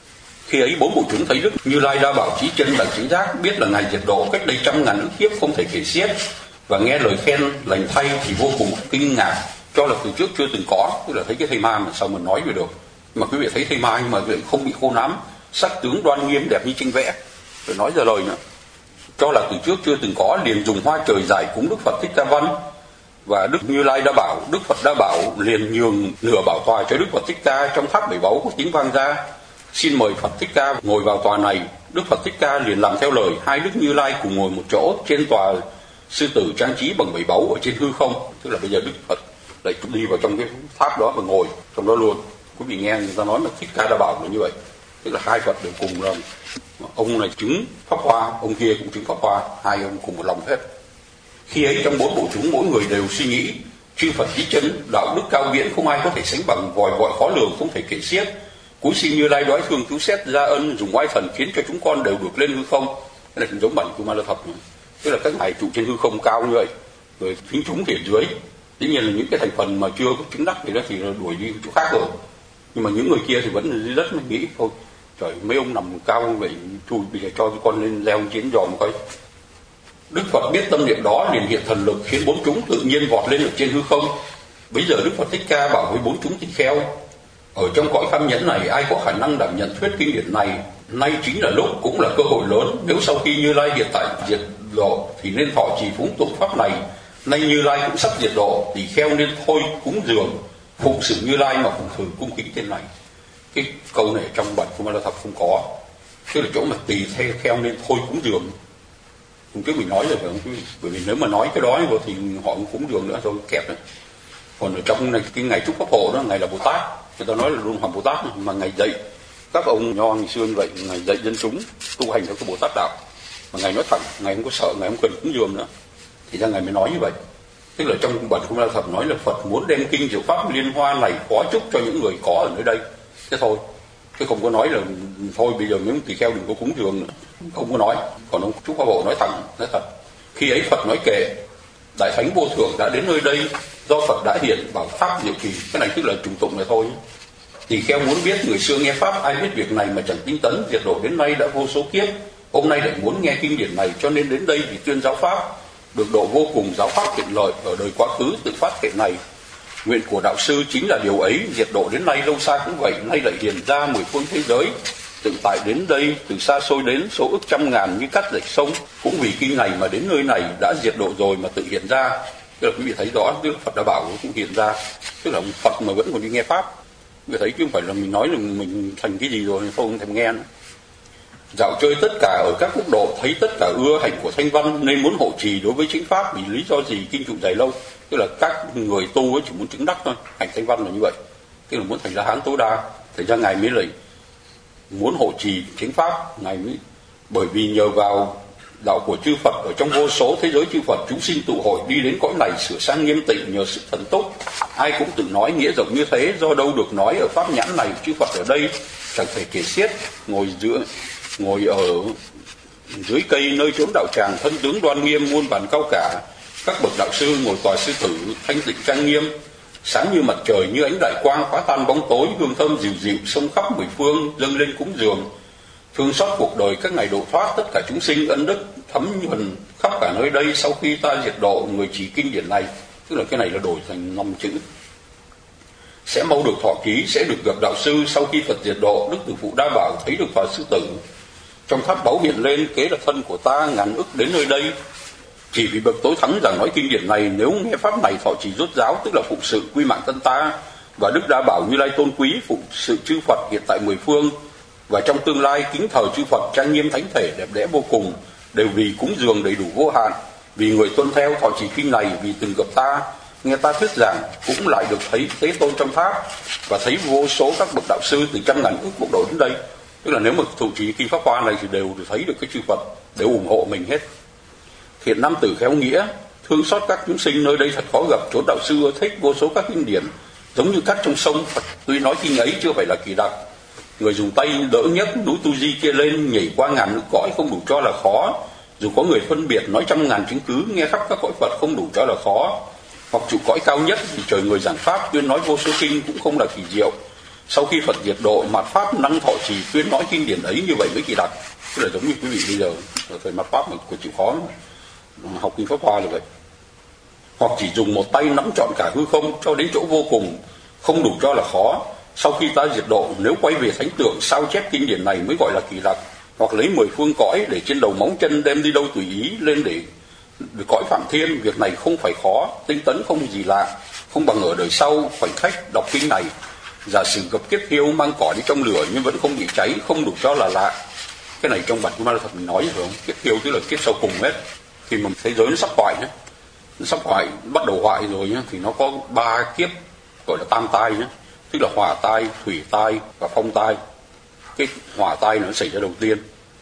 A: Khi ấy 4 bộ chúng thấy Đức Như Lai đa bảo chí chân đẳng chính giác, biết là Ngài diệt độ cách đây 100.000 ức kiếp không thể kể xiết, và nghe lời khen lành thay thì vô cùng kinh ngạc, cho là từ trước chưa từng có. Tức là thấy cái thây ma mà sao mà nói về được. Mà quý vị thấy thây ma nhưng mà không bị khô nám, sắc tướng đoan nghiêm đẹp như tranh vẽ, rồi nói ra lời nữa. Cho là từ trước chưa từng có, liền dùng hoa trời giải cúng Đức Phật Thích Ca Văn. Và Đức Như Lai đã bảo, Đức Phật đã bảo liền nhường nửa bảo tòa cho Đức Phật Thích Ca. Trong tháp 7 báu có tiếng vang ra, xin mời Phật Thích Ca ngồi vào tòa này. Đức Phật Thích Ca liền làm theo lời, 2 Đức Như Lai cùng ngồi một chỗ trên tòa sư tử trang trí bằng 7 báu ở trên hư không. Tức là bây giờ Đức Phật lại đi vào trong cái tháp đó và ngồi trong đó luôn. Quý vị nghe người ta nói là Thích Ca đã bảo là như vậy, tức là 2 Phật đều cùng Ông này chứng Pháp Hoa, ông kia cũng chứng Pháp Hoa, hai ông cùng một lòng hết. Khi ấy trong bốn bộ chúng mỗi người đều suy nghĩ, chư Phật chí chân, đạo đức cao viễn không ai có thể sánh bằng, vòi vọi khó lường không thể kể xiết. Cúi xin Như Lai đoái thương cứu xét ra ân, dùng oai thần khiến cho chúng con đều được lên hư không. Cái này giống bản của Ma La Thập, tức là các ngài trụ trên hư không cao như vậy, rồi thính chúng thì ở dưới. Dĩ nhiên là những cái thành phần mà chưa có chứng đắc thì đó thì là đuổi đi chỗ khác rồi. Nhưng mà những người kia thì vẫn dưới đất mới nghĩ thôi, trời mấy ông nằm cao như vậy, thôi bây giờ cho con lên leo chiến giò một cái. Đức Phật biết tâm niệm đó liền hiện thần lực khiến bốn chúng tự nhiên vọt lên ở trên hư không. Bây giờ Đức Phật Thích Ca bảo với bốn chúng tỳ kheo, ở trong cõi Pháp nhẫn này ai có khả năng đảm nhận thuyết kinh điển này, nay chính là lúc cũng là cơ hội lớn. Nếu sau khi Như Lai hiện tại diệt độ thì nên thọ trì phúng tụng pháp này. Nay Như Lai cũng sắp diệt độ, tỳ kheo nên thôi cúng dường phụng sự Như Lai mà phụng thử cung kính trên này. Cái câu này trong bản của Ma La Thập không có, tức là chỗ mà tỳ kheo nên thôi cúng dường. Hôm trước mình nói rồi phải không quý vị? Bởi vì nếu mà nói cái đó thì họ cũng cúng dường nữa thôi kẹp đấy. Còn ở trong này cái ngày chúc pháp hộ đó, ngày là Bồ Tát, người ta nói là Luân Hoàng Bồ Tát, mà ngày dạy các ông nho ngày xưa như vậy, ngày dạy dân chúng tu hành theo cái Bồ Tát đạo, mà ngày nói thẳng, ngày không có sợ, ngày không cần cúng dường nữa, thì ra ngày mới nói như vậy. Tức là trong bản Ma La Thập nói là Phật muốn đem kinh diệu pháp liên hoa này phó chúc cho những người có ở nơi đây, thế thôi, chứ không có nói là thôi bây giờ những tỳ kheo đừng có cúng dường nữa, không có nói. Còn ông chúc pháp hộ nói thẳng, nói thật. Khi ấy Phật nói kệ, đại thánh vô thượng đã đến nơi đây, do Phật đã hiện bảo pháp diệu kỳ. Cái này tức là trùng tụng này thôi. Tỳ kheo muốn biết, người xưa nghe pháp ai biết việc này mà chẳng tinh tấn, diệt độ đến nay đã vô số kiếp, hôm nay lại muốn nghe kinh điển này cho nên đến đây vì tuyên giáo pháp, được độ vô cùng giáo pháp hiện lợi ở đời quá khứ tự phát hiện này. Nguyện của đạo sư chính là điều ấy, diệt độ đến nay lâu xa cũng vậy, nay lại hiện ra mười phương thế giới, tự tại đến đây từ xa xôi đến số ức trăm ngàn như cắt rạch sông, cũng vì kinh này mà đến nơi này đã diệt độ rồi mà tự hiện ra. Tức là quý vị thấy rõ, tức là Phật đã bảo cũng hiện ra, tức là Phật mà vẫn còn đi nghe pháp. Quý vị thấy chứ không phải là mình nói là mình thành cái gì rồi không thèm nghe nữa. Dạo chơi tất cả ở các quốc độ, thấy tất cả ưa hành của Thanh Văn nên muốn hộ trì đối với chính pháp. Vì lý do gì kinh trụ dài lâu, tức là các người tu ấy chỉ muốn chứng đắc thôi, hành Thanh Văn là như vậy, tức là muốn thành ra hán tối đa. Thành ra ngài mới lại muốn hộ trì chính pháp, ngài mới bởi vì nhờ vào đạo của chư Phật ở trong vô số thế giới chư Phật chúng sinh tụ hội đi đến cõi này sửa sang nghiêm tịnh nhờ sự thần túc. Ai cũng tự nói nghĩa rộng như thế, do đâu được nói ở pháp nhãn này chư Phật ở đây chẳng thể kể xiết. Ngồi ở dưới cây nơi chốn đạo tràng, thân tướng đoan nghiêm muôn bàn cao cả. Các bậc đạo sư ngồi tòa sư tử thanh tịnh trang nghiêm, sáng như mặt trời như ánh đại quang phá tan bóng tối, hương thơm dịu dịu xông khắp mười phương dâng lên cúng dường. Thương xót cuộc đời các ngài độ thoát tất cả chúng sinh, ân đức thấm nhuần khắp cả nơi đây. Sau khi ta diệt độ, người chỉ kinh điển này, tức là cái này là đổi thành 5 chữ, sẽ mau được thọ ký, sẽ được gặp đạo sư. Sau khi Phật diệt độ, Đức Tử Phụ Đa Bảo thấy được Phật sư tử trong tháp báu hiện lên, kế là thân của ta ngàn ức đến nơi đây. Chỉ vì bậc tối thắng rằng nói kinh điển này, nếu nghe pháp này thọ trì rốt ráo, tức là phụng sự quy mạng thân ta. Và Đức Đa Bảo Như Lai tôn quý phụng sự chư Phật hiện tại mười phương, và trong tương lai kính thờ chư Phật trang nghiêm thánh thể đẹp đẽ vô cùng, đều vì cúng dường đầy đủ vô hạn. Vì người tuân theo thọ trì kinh này, vì từng gặp ta, nghe ta thuyết giảng, cũng lại được thấy Thế Tôn trong tháp, và thấy vô số các bậc đạo sư từ trăm ngàn ức quốc độ đến đây. Tức là nếu mà thụ trì kinh pháp hoa này thì đều được thấy được cái chư Phật, đều ủng hộ mình hết. Thiện nam tử khéo nghĩa, thương xót các chúng sinh nơi đây thật khó gặp, chốn đạo sư ưa thích vô số các kinh điển, giống như cát trong sông. Phật tuy nói kinh ấy chưa phải là kỳ đặc, người dùng tay đỡ nhấc núi Tu Di kia lên, nhảy qua ngàn nước cõi không đủ cho là khó. Dù có người phân biệt nói trăm ngàn chứng cứ, nghe khắp các cõi Phật không đủ cho là khó. Hoặc trụ cõi cao nhất thì trời người giảng pháp tuyên nói vô số kinh cũng không là kỳ diệu. Sau khi Phật diệt độ, mạt pháp năng thọ trì tuyên nói kinh điển ấy như vậy mới kỳ đặc. Tức là giống như quý vị bây giờ ở thời mạt pháp mà của chịu khó học kinh pháp hoa là vậy. Hoặc chỉ dùng một tay nắm trọn cả hư không cho đến chỗ vô cùng, không đủ cho là khó. Sau khi ta diệt độ, nếu quay về thánh tượng sao chép kinh điển này mới gọi là kỳ đặc. Hoặc lấy 10 phương cõi để trên đầu móng chân đem đi đâu tùy ý lên để cõi phạm thiên. Việc này không phải khó, tinh tấn không gì lạ, không bằng ở đời sau khoảnh khắc đọc kinh này. Giả sử gặp kiếp thiêu mang cỏ đi trong lửa nhưng vẫn không bị cháy, không đủ cho là lạ. Cái này trong bản của Ma La Thập mình nói rồi không? Kiếp thiêu tức là kiếp sau cùng hết, khi mà thế giới nó sắp hoại nhé, nó sắp hoại, bắt đầu hoại rồi nhé, thì nó có 3 kiếp gọi là tam tai nhé, tức là hỏa tai, thủy tai và phong tai. Cái hỏa tai nó xảy ra đầu tiên,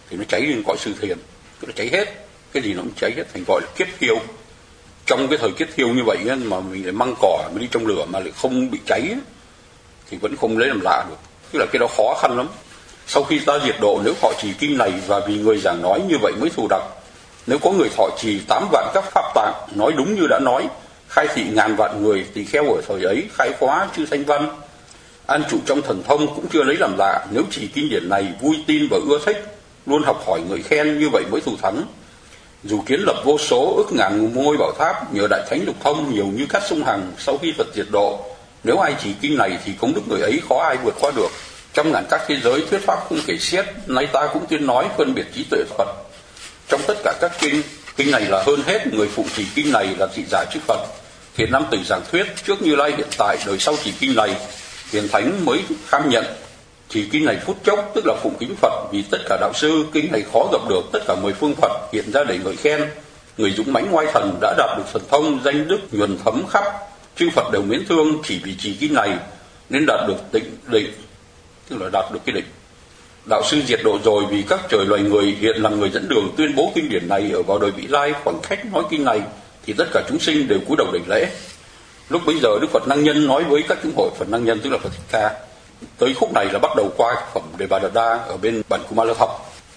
A: thì nó cháy lên cõi sư thiền, tức là cháy hết, cái gì nó cũng cháy hết, thành gọi là kiếp thiêu. Trong cái thời kiếp thiêu như vậy mà mình lại măng cỏ mới đi trong lửa mà lại không bị cháy thì vẫn không lấy làm lạ được, tức là cái đó khó khăn lắm. Sau khi ta diệt độ, nếu thọ trì kinh này và vì người giảng nói như vậy mới thù đặc, nếu có người thọ trì 8 vạn các pháp tạng, nói đúng như đã nói, khai thị ngàn vạn người tỳ kheo ở thời ấy, khai khóa chư thanh văn, an trụ trong thần thông cũng chưa lấy làm lạ. Nếu trì kinh điển này vui tin và ưa thích, luôn học hỏi người khen, như vậy mới thù thắng. Dù kiến lập vô số ức ngàn ngôi bảo tháp, nhờ đại thánh lục thông nhiều như cát sông Hằng, sau khi Phật diệt độ, nếu ai trì kinh này thì công đức người ấy khó ai vượt qua được. Trăm ngàn các thế giới thuyết pháp không kể xiết, nay ta cũng tuyên nói phân biệt trí tuệ Phật. Trong tất cả các kinh này là hơn hết, người phụ trì kinh này là thị giả chư Phật. Thiện nam tử giảng thuyết trước Như Lai hiện tại, đời sau trì kinh này, hiền thánh mới kham nhận. Trì kinh này phút chốc, tức là phụng kính Phật, vì tất cả đạo sư kinh này khó gặp được, tất cả 10 phương Phật hiện ra để ngợi khen. Người dũng mãnh oai thần đã đạt được thần thông, danh đức nhuần thấm khắp, chư Phật đều mến thương, chỉ vì trì kinh này nên đạt được định, tức là đạt được cái định. Đạo sư diệt độ rồi, vì các trời loài người hiện là người dẫn đường tuyên bố kinh điển này, ở vào đời vị lai khoảnh khắc nói kinh này thì tất cả chúng sinh đều cúi đầu đảnh lễ. Lúc bấy giờ Đức Phật Năng Nhân nói với các chúng hội, Phật Năng Nhân tức là Phật Thích Ca. Tới khúc này là bắt đầu qua phẩm Đề Bà Đạt Đa ở bên bản Kumala Thập.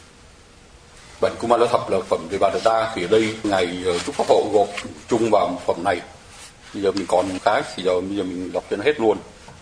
A: Bản Kumala Thập là phẩm Đề Bà Đạt Đa, thì ở đây ngài chúc pháp hộ gộp chung vào phẩm này. Bây giờ mình còn cái thì bây giờ mình đọc cho nó hết luôn.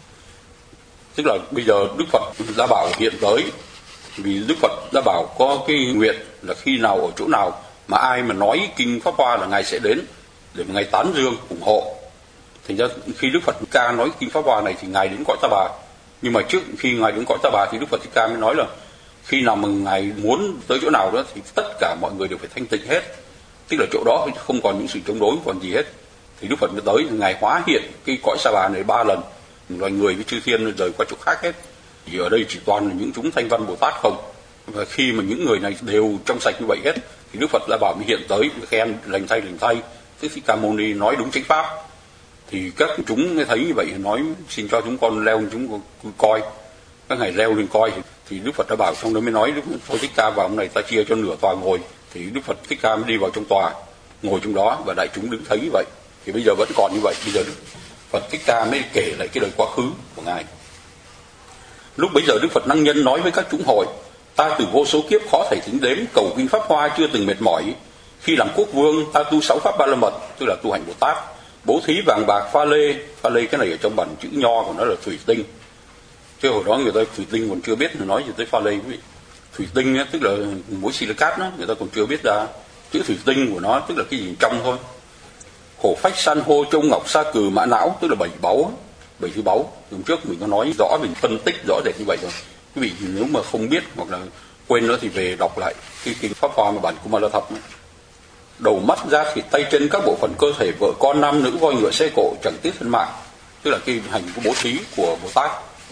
A: Tức là bây giờ Đức Phật đã bảo hiện tới, vì Đức Phật đã bảo có cái nguyện là khi nào ở chỗ nào mà ai mà nói kinh Pháp Hoa là ngài sẽ đến để mà ngài tán dương ủng hộ. Thành ra khi Đức Phật Thích Ca nói kinh Pháp Hoa này thì ngài đến cõi Ta Bà. Nhưng mà trước khi ngài đến cõi Ta Bà thì Đức Phật Thích Ca mới nói là khi nào mà ngài muốn tới chỗ nào đó thì tất cả mọi người đều phải thanh tịnh hết, tức là chỗ đó không còn những sự chống đối, còn gì hết. Thì Đức Phật mới tới, ngài hóa hiện cái cõi Ta Bà này 3 lần, loài người với chư thiên rời qua chỗ khác hết. Thì ở đây chỉ toàn là những chúng thanh văn Bồ Tát không. Và khi mà những người này đều trong sạch như vậy hết thì Đức Phật đã bảo mới hiện tới khen lành thay. Thế Thích Ca Mâu Ni nói đúng chánh pháp. Thì các chúng thấy như vậy nói xin cho chúng con leo chúng coi. Các ngài leo lên coi thì Đức Phật đã bảo, xong đó mới nói thôi Thích Ca vào hôm này ta chia cho nửa tòa ngồi. Thì Đức Phật Thích Ca mới đi vào trong tòa ngồi trong đó, và đại chúng đứng thấy như vậy. Thì bây giờ vẫn còn như vậy. Bây giờ Đức Phật Thích Ca mới kể lại cái đời quá khứ của ngài. Lúc bấy giờ Đức Phật Năng Nhân nói với các chúng hội, ta từ vô số kiếp khó thể tính đếm, cầu kinh Pháp Hoa chưa từng mệt mỏi. Khi làm quốc vương ta tu 6 pháp Ba La Mật, tức là tu hành Bồ Tát, bố thí vàng bạc pha lê cái này ở trong bản chữ nho của nó là thủy tinh, chứ hồi đó người ta thủy tinh còn chưa biết, người nói gì tới pha lê quý vị. Thủy tinh ấy, tức là muối silicat đó, người ta còn chưa biết ra chữ thủy tinh của nó tức là cái gì trong thôi. Hổ phách san hô châu ngọc sa cừ mã não, tức là 7 báu, 7 thứ báu. Hôm trước mình có nói rõ, mình phân tích rõ rệt như vậy rồi. Quý vị nếu mà không biết hoặc là quên nữa thì về đọc lại cái kinh Pháp Hoa mà bản Kumala Thập. Đầu mắt da thịt tay chân các bộ phận cơ thể, vợ con nam nữ voi ngựa xe cộ chẳng tiếc thân mạng, tức là cái hành của bố thí của Bồ Tát.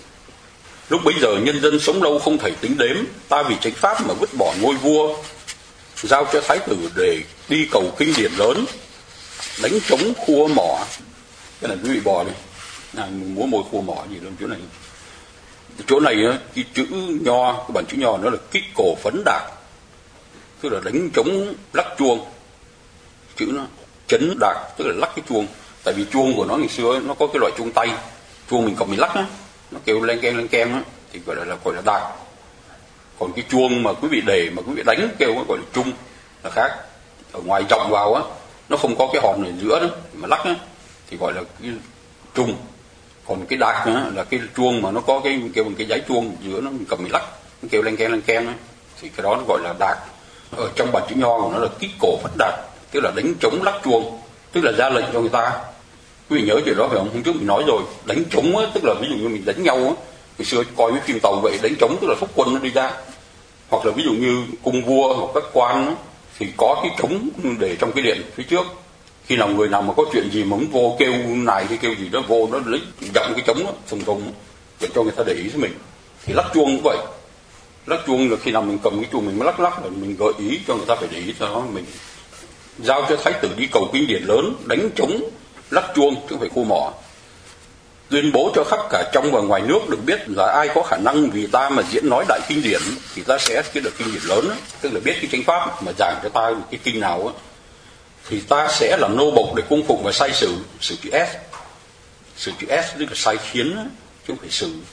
A: Lúc bấy giờ nhân dân sống lâu không thể tính đếm, ta vì chánh pháp mà vứt bỏ ngôi vua, giao cho thái tử để đi cầu kinh điển lớn, đánh trống khua mỏ. Cái này quý vị bò này, múa môi khua mỏ gì lên chỗ này. Chỗ này cái chữ nho, cái bản chữ nho nó là kích cổ phấn đạc, tức là đánh trống lắc chuông. Chữ nó chấn đạc tức là lắc cái chuông, tại vì chuông của nó ngày xưa nó có cái loại chuông tay, chuông mình cầm mình lắc á, nó kêu len keng á, thì gọi là đạc. Còn cái chuông mà quý vị để mà quý vị đánh kêu gọi là trung là khác. Ở ngoài trọng vào á, nó không có cái hòn ở giữa đó mà lắc á thì gọi là cái trung. Còn cái đạc á là cái chuông mà nó có cái kêu bằng cái giấy chuông giữa nó, mình cầm mình lắc, nó kêu len keng á, thì cái đó nó gọi là đạc. Ở trong bản chữ nho của nó là kích cổ phất đạc, tức là đánh trống lắc chuông, tức là ra lệnh cho người ta. Quý vị nhớ chuyện đó phải không? Hôm trước mình nói rồi, đánh trống á, tức là ví dụ như mình đánh nhau á, ngày xưa coi mấy phim tàu vậy, đánh trống tức là thúc quân nó đi ra. Hoặc là ví dụ như cung vua hoặc các quan á, thì có cái trống để trong cái điện phía trước. Khi nào người nào mà có chuyện gì mà muốn vô kêu này hay kêu gì đó, vô nó lấy dặm cái trống á, thùng để cho người ta để ý với mình. Thì lắc chuông cũng vậy. Lắc chuông là khi nào mình cầm cái chuông mình mới lắc là mình gợi ý cho người ta phải để ý cho nó. Mình giao cho thái tử đi cầu kinh điển lớn, đánh trống lắc chuông chứ không phải khua mỏ. tuyên bố cho khắp cả trong và ngoài nước được biết là ai có khả năng vì ta mà diễn nói đại kinh điển thì ta sẽ cái được kinh điển lớn ấy, tức là biết cái chánh pháp mà giảng cho ta cái kinh nào ấy, thì ta sẽ làm nô bộc để cung phụng và sai xử chữ S, xử chữ S tức là sai khiến ấy, chứ không phải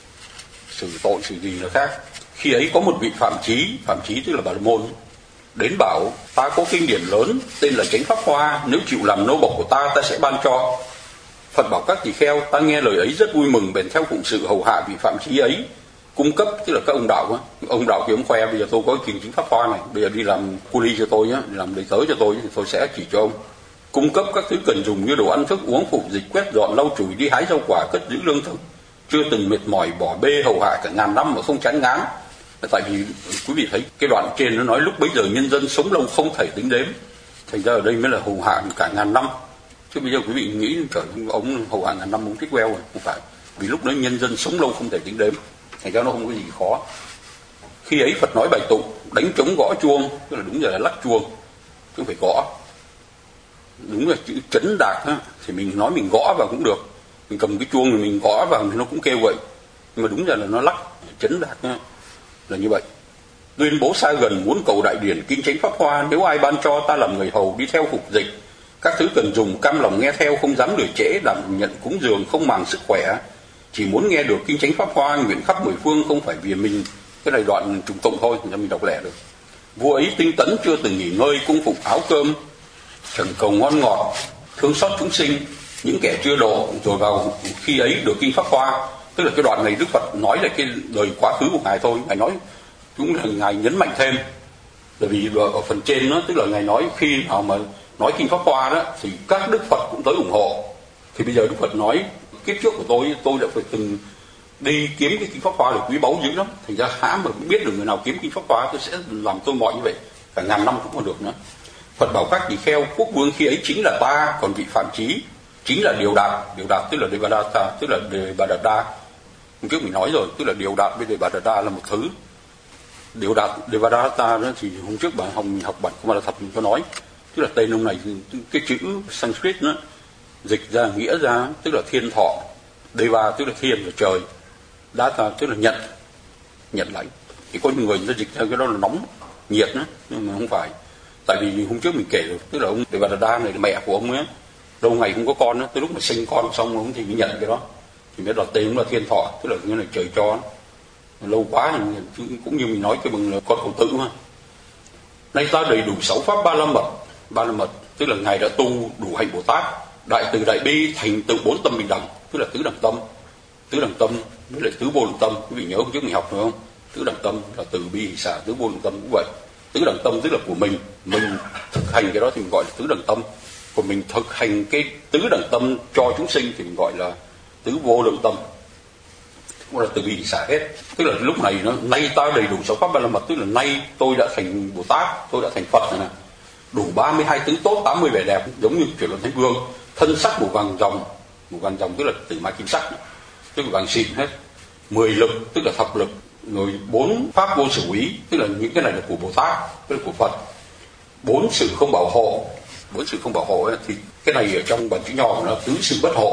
A: xử tội xử gì là khác. Khi ấy có một vị phạm chí tức là Bà La Môn đến bảo ta có kinh điển lớn tên là Chánh Pháp Hoa, nếu chịu làm nô bộc của ta, ta sẽ ban cho. Phật bảo các tỳ kheo, ta nghe lời ấy rất vui mừng, bèn theo phụng sự hầu hạ vị phạm chí ấy, cung cấp tức là các ông đạo á. Ông đạo kia ông khoe bây giờ tôi có kinh Chánh Pháp Hoa này, bây giờ đi làm cu ly cho tôi nhá, làm đầy tớ cho tôi thì tôi sẽ chỉ cho ông. Cung cấp các thứ cần dùng như đồ ăn thức uống, phục dịch, quét dọn, lau chùi, đi hái rau quả, cất giữ lương thực, chưa từng mệt mỏi, bỏ bê hầu hạ cả ngàn năm mà không chán ngán. Tại vì quý vị thấy cái đoạn trên nó nói lúc bấy giờ nhân dân sống lâu không thể tính đếm, thành ra ở đây mới là hầu hạ cả ngàn năm. Chứ bây giờ quý vị nghĩ trời ông hầu hạ ngàn năm ông thích queo rồi, không phải, vì lúc đó nhân dân sống lâu không thể tính đếm, thành ra nó không có gì khó. Khi ấy Phật nói bài tụng, đánh trống gõ chuông, tức là đúng giờ là lắc chuông chứ không phải gõ. Đúng là chữ chấn đạc á, thì mình nói mình gõ vào cũng được, mình cầm cái chuông mình gõ vào thì nó cũng kêu vậy, nhưng mà đúng giờ là nó lắc chấn đạc á, là như vậy. Tuyên bố xa gần muốn cầu đại điển kinh Chánh Pháp Hoa, nếu ai ban cho ta làm người hầu đi theo phục dịch, các thứ cần dùng cam lòng nghe theo, không dám lười trễ, đảm nhận cúng dường, không màng sức khỏe, chỉ muốn nghe được kinh Chánh Pháp Hoa, nguyện khắp mười phương, không phải vì mình. Cái này đoạn trùng tụng thôi, cho mình đọc lẻ được. Vua ấy tinh tấn chưa từng nghỉ ngơi, cung phục áo cơm, trần cầu ngon ngọt, thương xót chúng sinh, những kẻ chưa độ, rồi vào khi ấy được kinh Pháp Hoa. Tức là cái đoạn này Đức Phật nói là cái đời quá khứ của ngài thôi, ngài nói cũng là ngài nhấn mạnh thêm, bởi vì ở phần trên đó tức là ngài nói khi nào mà nói kinh Pháp Hoa đó thì các Đức Phật cũng tới ủng hộ. Thì bây giờ Đức Phật nói kiếp trước của tôi đã phải từng đi kiếm cái kinh Pháp Hoa để quý báu dữ lắm, thành ra hãm mà biết được người nào kiếm kinh Pháp Hoa tôi sẽ làm tôi mọi như vậy, cả ngàn năm cũng còn được nữa. Phật bảo các tỳ kheo, quốc vương khi ấy chính là ta, còn vị phạm chí chính là Điều Đạt tức là Devadatta, tức là Devadatta. Hôm trước mình nói rồi, tức là Điều Đạt với Devadatta là một thứ. Điều Đạt Devadatta đó thì hôm trước bạn Hồng học bản của Thập mình có nói, tức là tên ông này cái chữ Sanskrit đó dịch ra nghĩa ra tức là thiên thọ, Deva tức là thiên là trời, Datta tức là nhận lãnh. Thì có những người ta dịch ra cái đó là nóng nhiệt đó, nhưng mà không phải. Tại vì hôm trước mình kể rồi, tức là ông Devadatta này là mẹ của ông ấy, lâu ngày không có con đó, tới lúc mà sinh con xong ông thì mới nhận cái đó, thì mới đặt tên cũng là thiên thọ, tức là như là trời cho. Lâu quá thì cũng như mình nói cái bằng là con khẩu tử mà. Nay ta đầy đủ 6 pháp ba la mật tức là ngài đã tu đủ hạnh Bồ Tát, đại từ đại bi, thành tựu 4 tâm bình đẳng, tức là tứ đẳng tâm với lại tứ vô lượng tâm. Quý vị nhớ hôm trước mình học phải không? Tứ đẳng tâm là từ bi hỷ xả, tứ vô lượng tâm cũng vậy. Tứ đẳng tâm tức là của mình thực hành cái đó thì mình gọi là tứ đẳng tâm, còn mình thực hành cái tứ đẳng tâm cho chúng sinh thì mình gọi là tứ vô lượng tâm, cũng là từ bi hỷ xả hết. Tức là lúc này nó nay ta đầy đủ 6 pháp ba la mật, tức là nay tôi đã thành Bồ Tát, tôi đã thành Phật rồi nè, đủ 32 tướng tốt, 80 vẻ đẹp, giống như chuyển luân thánh vương, thân sắc màu vàng ròng tức là tử ma kim sắc, tức là vàng xịn hết. 10 lực tức là thập lực, rồi 4 pháp vô xử úy, tức là những cái này là của Bồ Tát, tức là của Phật. 4 sự không bảo hộ ấy, thì cái này ở trong bản chữ nho nó tứ sự bất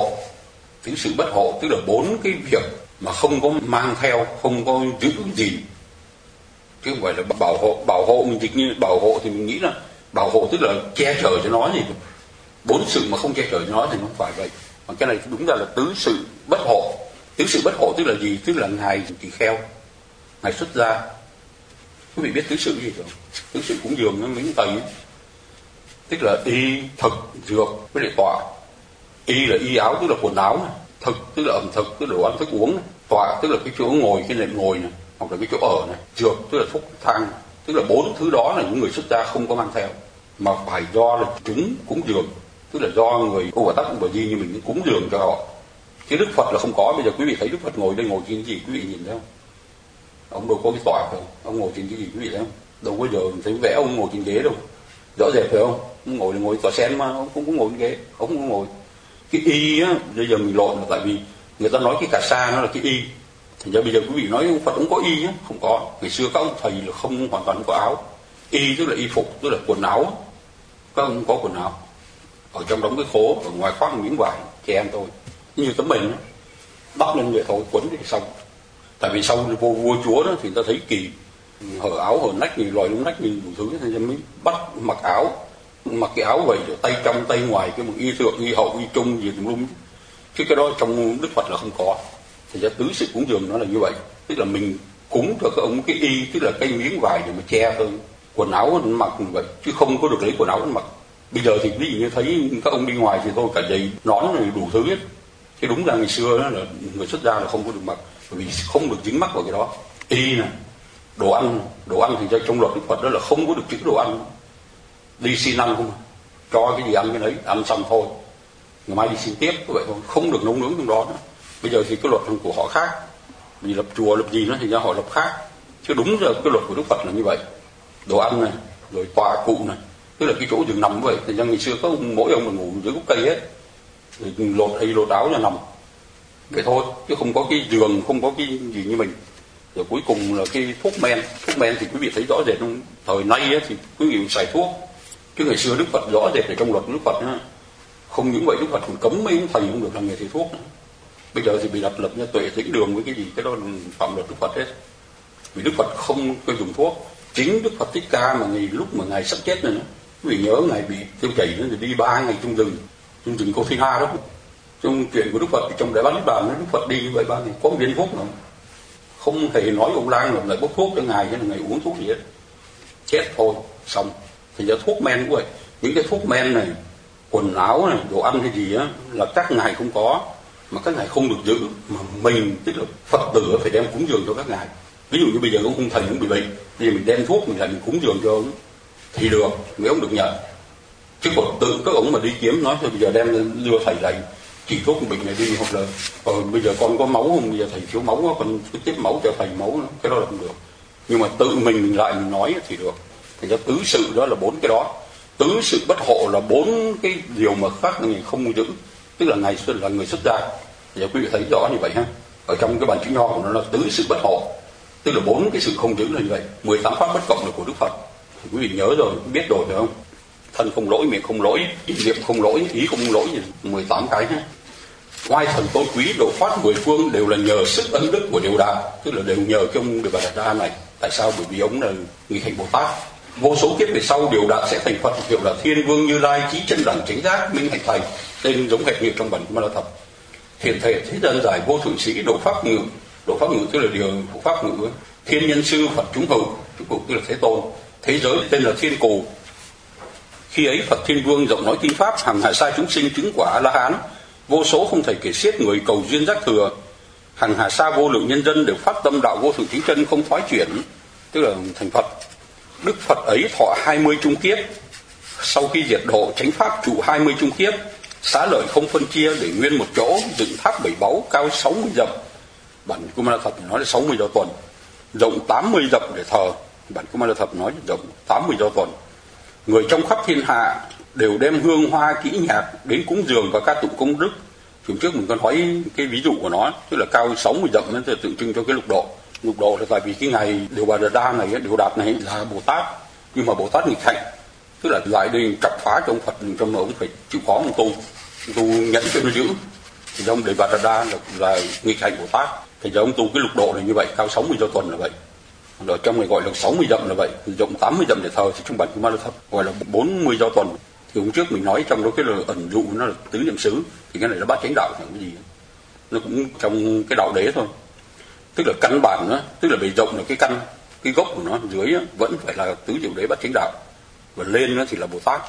A: hộ, tức là 4 cái việc mà không có mang theo, không có giữ gì, chứ không phải là bảo hộ. Mình dịch như bảo hộ thì mình nghĩ là bảo hộ tức là che chở cho nó gì. 4 sự mà không che chở cho nó thì không phải vậy. Còn cái này đúng ra là tứ sự bất hộ. Tứ sự bất hộ tức là gì? Tức là ngài tỳ kheo, ngài xuất gia. Quý vị biết tứ sự gì không? Tứ sự cúng dường nó miếng Tây ấy. Tức là y, thực, dược với lại tọa. Y là y áo tức là quần áo này. Thực tức là ẩm thực, tức là đồ ăn thức uống này. Tọa tức là cái chỗ ngồi, cái nệm ngồi này, hoặc là cái chỗ ở này. Dược tức là thuốc thang, tức là 4 thứ đó là những người xuất gia không có mang theo, mà phải do là chúng cúng dường, tức là do người Ô Bà Tát Bà Di như mình cúng dường cho họ. Chứ Đức Phật là không có. Bây giờ quý vị thấy Đức Phật ngồi đây, ngồi trên cái gì quý vị nhìn thấy không? Ông đâu có cái tọa phải không? Ông ngồi trên cái gì quý vị thấy không? Đâu có giờ mình thấy vẽ ông ngồi trên ghế đâu, rõ rệt phải không? Ông ngồi tọa sen mà, ông không có ngồi trên ghế, ông không có ngồi. Cái y á, bây giờ mình lộn là tại vì người ta nói cái cà sa nó là cái y. Thành ra bây giờ quý vị nói ông Phật không có y á, không có. Ngày xưa các ông thầy là không hoàn toàn không có áo. Y tức là y phục, tức là quần áo. Các ông có quần áo ở trong đống cái khố, ở ngoài khoác một miếng vải che em thôi, như tấm bình. đắp lên vậy thôi, quấn thì xong. Tại vì sau vua chúa đó thì ta thấy kỳ, hở áo hở nách thì lòi lúng nách mình đủ thứ, thì mới bắt mặc áo, mặc cái áo vậy rồi tay trong tay ngoài, cái một y thượng y hậu y trung gì tùm lum, chứ cái đó trong Đức Phật là không có. Thì ra tứ sự cúng dường nó là như vậy, tức là mình cúng cho các ông cái y, tức là cái miếng vải để mà che thôi, quần áo mặc như vậy, chứ không có được lấy quần áo mặc. Bây giờ thì ví dụ như thấy các ông đi ngoài thì thôi cả giày nón rồi đủ thứ hết, chứ đúng là ngày xưa đó là người xuất gia là không có được mặc, bởi vì không được dính mắc vào cái đó. Y này, đồ ăn thì trong luật Đức Phật đó là không có được chữ đồ ăn, đi xin ăn không, cho cái gì ăn cái đấy, ăn xong thôi, ngày mai đi xin tiếp, như vậy thôi, không được nấu nướng trong đó nữa. Bây giờ thì cái luật của họ khác, vì lập chùa lập gì nó thì ra họ lập khác, chứ đúng là cái luật của Đức Phật là như vậy. Đồ ăn này, rồi tọa cụ này, tức là cái chỗ giường nằm như vậy. Thì ra ngày xưa có mỗi ông là ngủ dưới gốc cây hết, rồi lột áo ra nằm vậy thôi, chứ không có cái giường, không có cái gì như mình. Rồi cuối cùng là cái thuốc men thì quý vị thấy rõ rệt không? Thời nay ấy, thì quý vị xài thuốc, chứ ngày xưa Đức Phật rõ rệt ở trong luật Đức Phật đó. Không những vậy Đức Phật còn cấm mấy ông thầy không được làm nghề thầy thuốc nữa. Bây giờ thì bị lập như tuệ tĩnh đường với cái gì, cái đó là phạm luật Đức Phật hết. Vì Đức Phật không có dùng thuốc. Chính Đức Phật Thích Ca mà lúc mà ngài sắp chết này, quý vị nhớ ngài bị tiêu chảy nó đi 3 ngày trong rừng Cô Thi Ha đó. Trong chuyện của Đức Phật trong Đại Bát Niết Bàn, Đức Phật đi như vậy 3 ngày có viên thuốc nào không hề nói ông lang là lại bốc thuốc cho ngài, hay là ngài uống thuốc gì hết, chết thôi xong. Thì ra thuốc men cũng vậy, những cái thuốc men này, quần áo này, đồ ăn hay gì á là các ngài không có, mà các ngài không được giữ, mà mình tức là Phật tử phải đem cúng dường cho các ngài. Ví dụ như bây giờ ông thầy cũng bị bệnh, bây giờ mình đem thuốc mình lại mình cúng dường cho ông thì được, mấy ông được nhận. Chứ còn tự các ông mà đi kiếm nói thôi bây giờ đem đưa thầy lại chỉ thuốc bệnh này đi, hoặc là bây giờ con có máu không, bây giờ thầy thiếu máu quá, con cứ tiếp máu cho thầy máu nữa, cái đó là không được. Nhưng mà tự mình lại mình nói thì được. Thì ra tứ sự đó là 4 cái đó. Tứ sự bất hộ là 4 cái điều mà khác người không giữ, tức là ngày xưa là người xuất gia. Giờ quý vị thấy rõ như vậy ha. Ở trong cái bản chữ nho của nó là tứ sự bất hộ, tức là 4 cái sự không giữ là như vậy. 18 pháp bất cộng là của Đức Phật, thì quý vị nhớ rồi, biết rồi phải không? Thân không lỗi, miệng không lỗi, ý niệm không lỗi, ý không lỗi, 18 cái ha. Oai thần tôn quý, độ thoát 10 phương đều là nhờ sức ân đức của Điều Đạt, tức là đều nhờ cái ông Đề Bà Đạt Đa này. Tại sao? Bởi vì ông là người thành Bồ Tát. Vô số kiếp về sau Điều Đạt sẽ thành Phật, hiệu là Thiên Vương Như Lai, chí chân đẳng chánh giác, minh hạnh thầy, tên giống hệt như trong bản Ma La Thập. Thiện thể thế gian giải vô thượng sĩ, độ pháp ngự tức là điều pháp ngự. Thiên nhân sư Phật chúng hữu tức là Thế Tôn. Thế giới tên là Thiên Cù. Khi ấy Phật Thiên Vương rộng nói kinh pháp, hằng hà sa chúng sinh chứng quả A La Hán, vô số không thể kể xiết người cầu duyên giác thừa. Hằng hà sa vô lượng nhân dân đều phát tâm đạo vô thượng chính chân không thoái chuyển, tức là thành Phật. Đức Phật ấy thọ 20 chung kiếp, sau khi diệt độ chánh pháp trụ 20 chung kiếp, xá lợi không phân chia để nguyên một chỗ, dựng tháp 7 báu cao 60 dặm. Bản của Ma La Thập nói là 60 do tuần, rộng 80 dặm để thờ. Bản của Ma La Thập nói rộng 80 do tuần. Người trong khắp thiên hạ đều đem hương hoa kỹ nhạc đến cúng dường và ca tụng công đức. Chúng trước mình có nói cái ví dụ của nó, tức là cao 60 dặm nó tượng trưng cho cái lục độ. Lục độ là tại vì cái ngày Điều Bà Đạt Đa này, Điều Đạt này là Bồ Tát, nhưng mà Bồ Tát nghịch hạnh, tức là lại đi chọc phá cho ông Phật, trong ông phải chịu khó ông tu nhẫn cho nó giữ. Thì ông Đề Bà Đạt Đa là nghịch hạnh Bồ Tát, thì giờ ông tu cái lục độ này như vậy, cao 60 do tuần là vậy. Rồi trong này gọi là 60 dặm là vậy, rộng 80 dặm để thờ, thì trong bản của Ma La Thập gọi là 40 do tuần. Thì hôm trước mình nói trong đó cái là ẩn dụ nó là tứ niệm xứ, thì cái này là bát chánh đạo, cái gì nó cũng trong cái đạo đế thôi. Tức là căn bản đó, tức là bề rộng là cái căn, cái gốc của nó, dưới đó, vẫn phải là tứ diệu đế bát chánh đạo, và lên nó thì là Bồ Tát.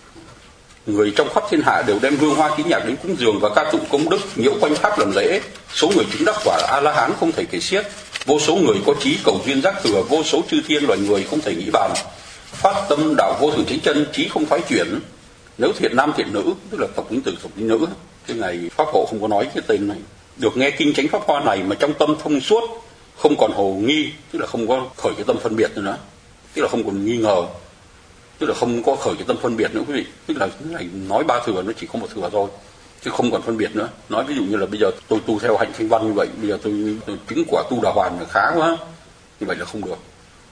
A: Người trong khắp thiên hạ đều đem hương hoa ký nhạc đến cúng dường và ca tụng công đức, nhiễu quanh pháp làm lễ. Số người chứng đắc quả A La Hán không thể kể xiết. Vô số người có trí cầu duyên giác thừa, vô số chư thiên loài người không thể nghĩ bàn. Phát tâm đạo vô thượng chính chân, trí không thoái chuyển. Nếu thiện nam thiện nữ, tức là tộc tính tử tộc tính nữ, cái ngày pháp hộ không có nói cái tên này, được nghe kinh chánh pháp hoa này mà trong tâm thông suốt, không còn hồ nghi, tức là không có khởi cái tâm phân biệt nữa, tức là không còn nghi ngờ, tức là không có khởi cái tâm phân biệt nữa quý vị. Tức là nói ba thừa nó chỉ có một thừa thôi, chứ không còn phân biệt nữa. Nói ví dụ như là bây giờ tôi tu theo hạnh thanh văn như vậy, bây giờ tôi chứng quả tu đà hoàn là khá quá, như vậy là không được.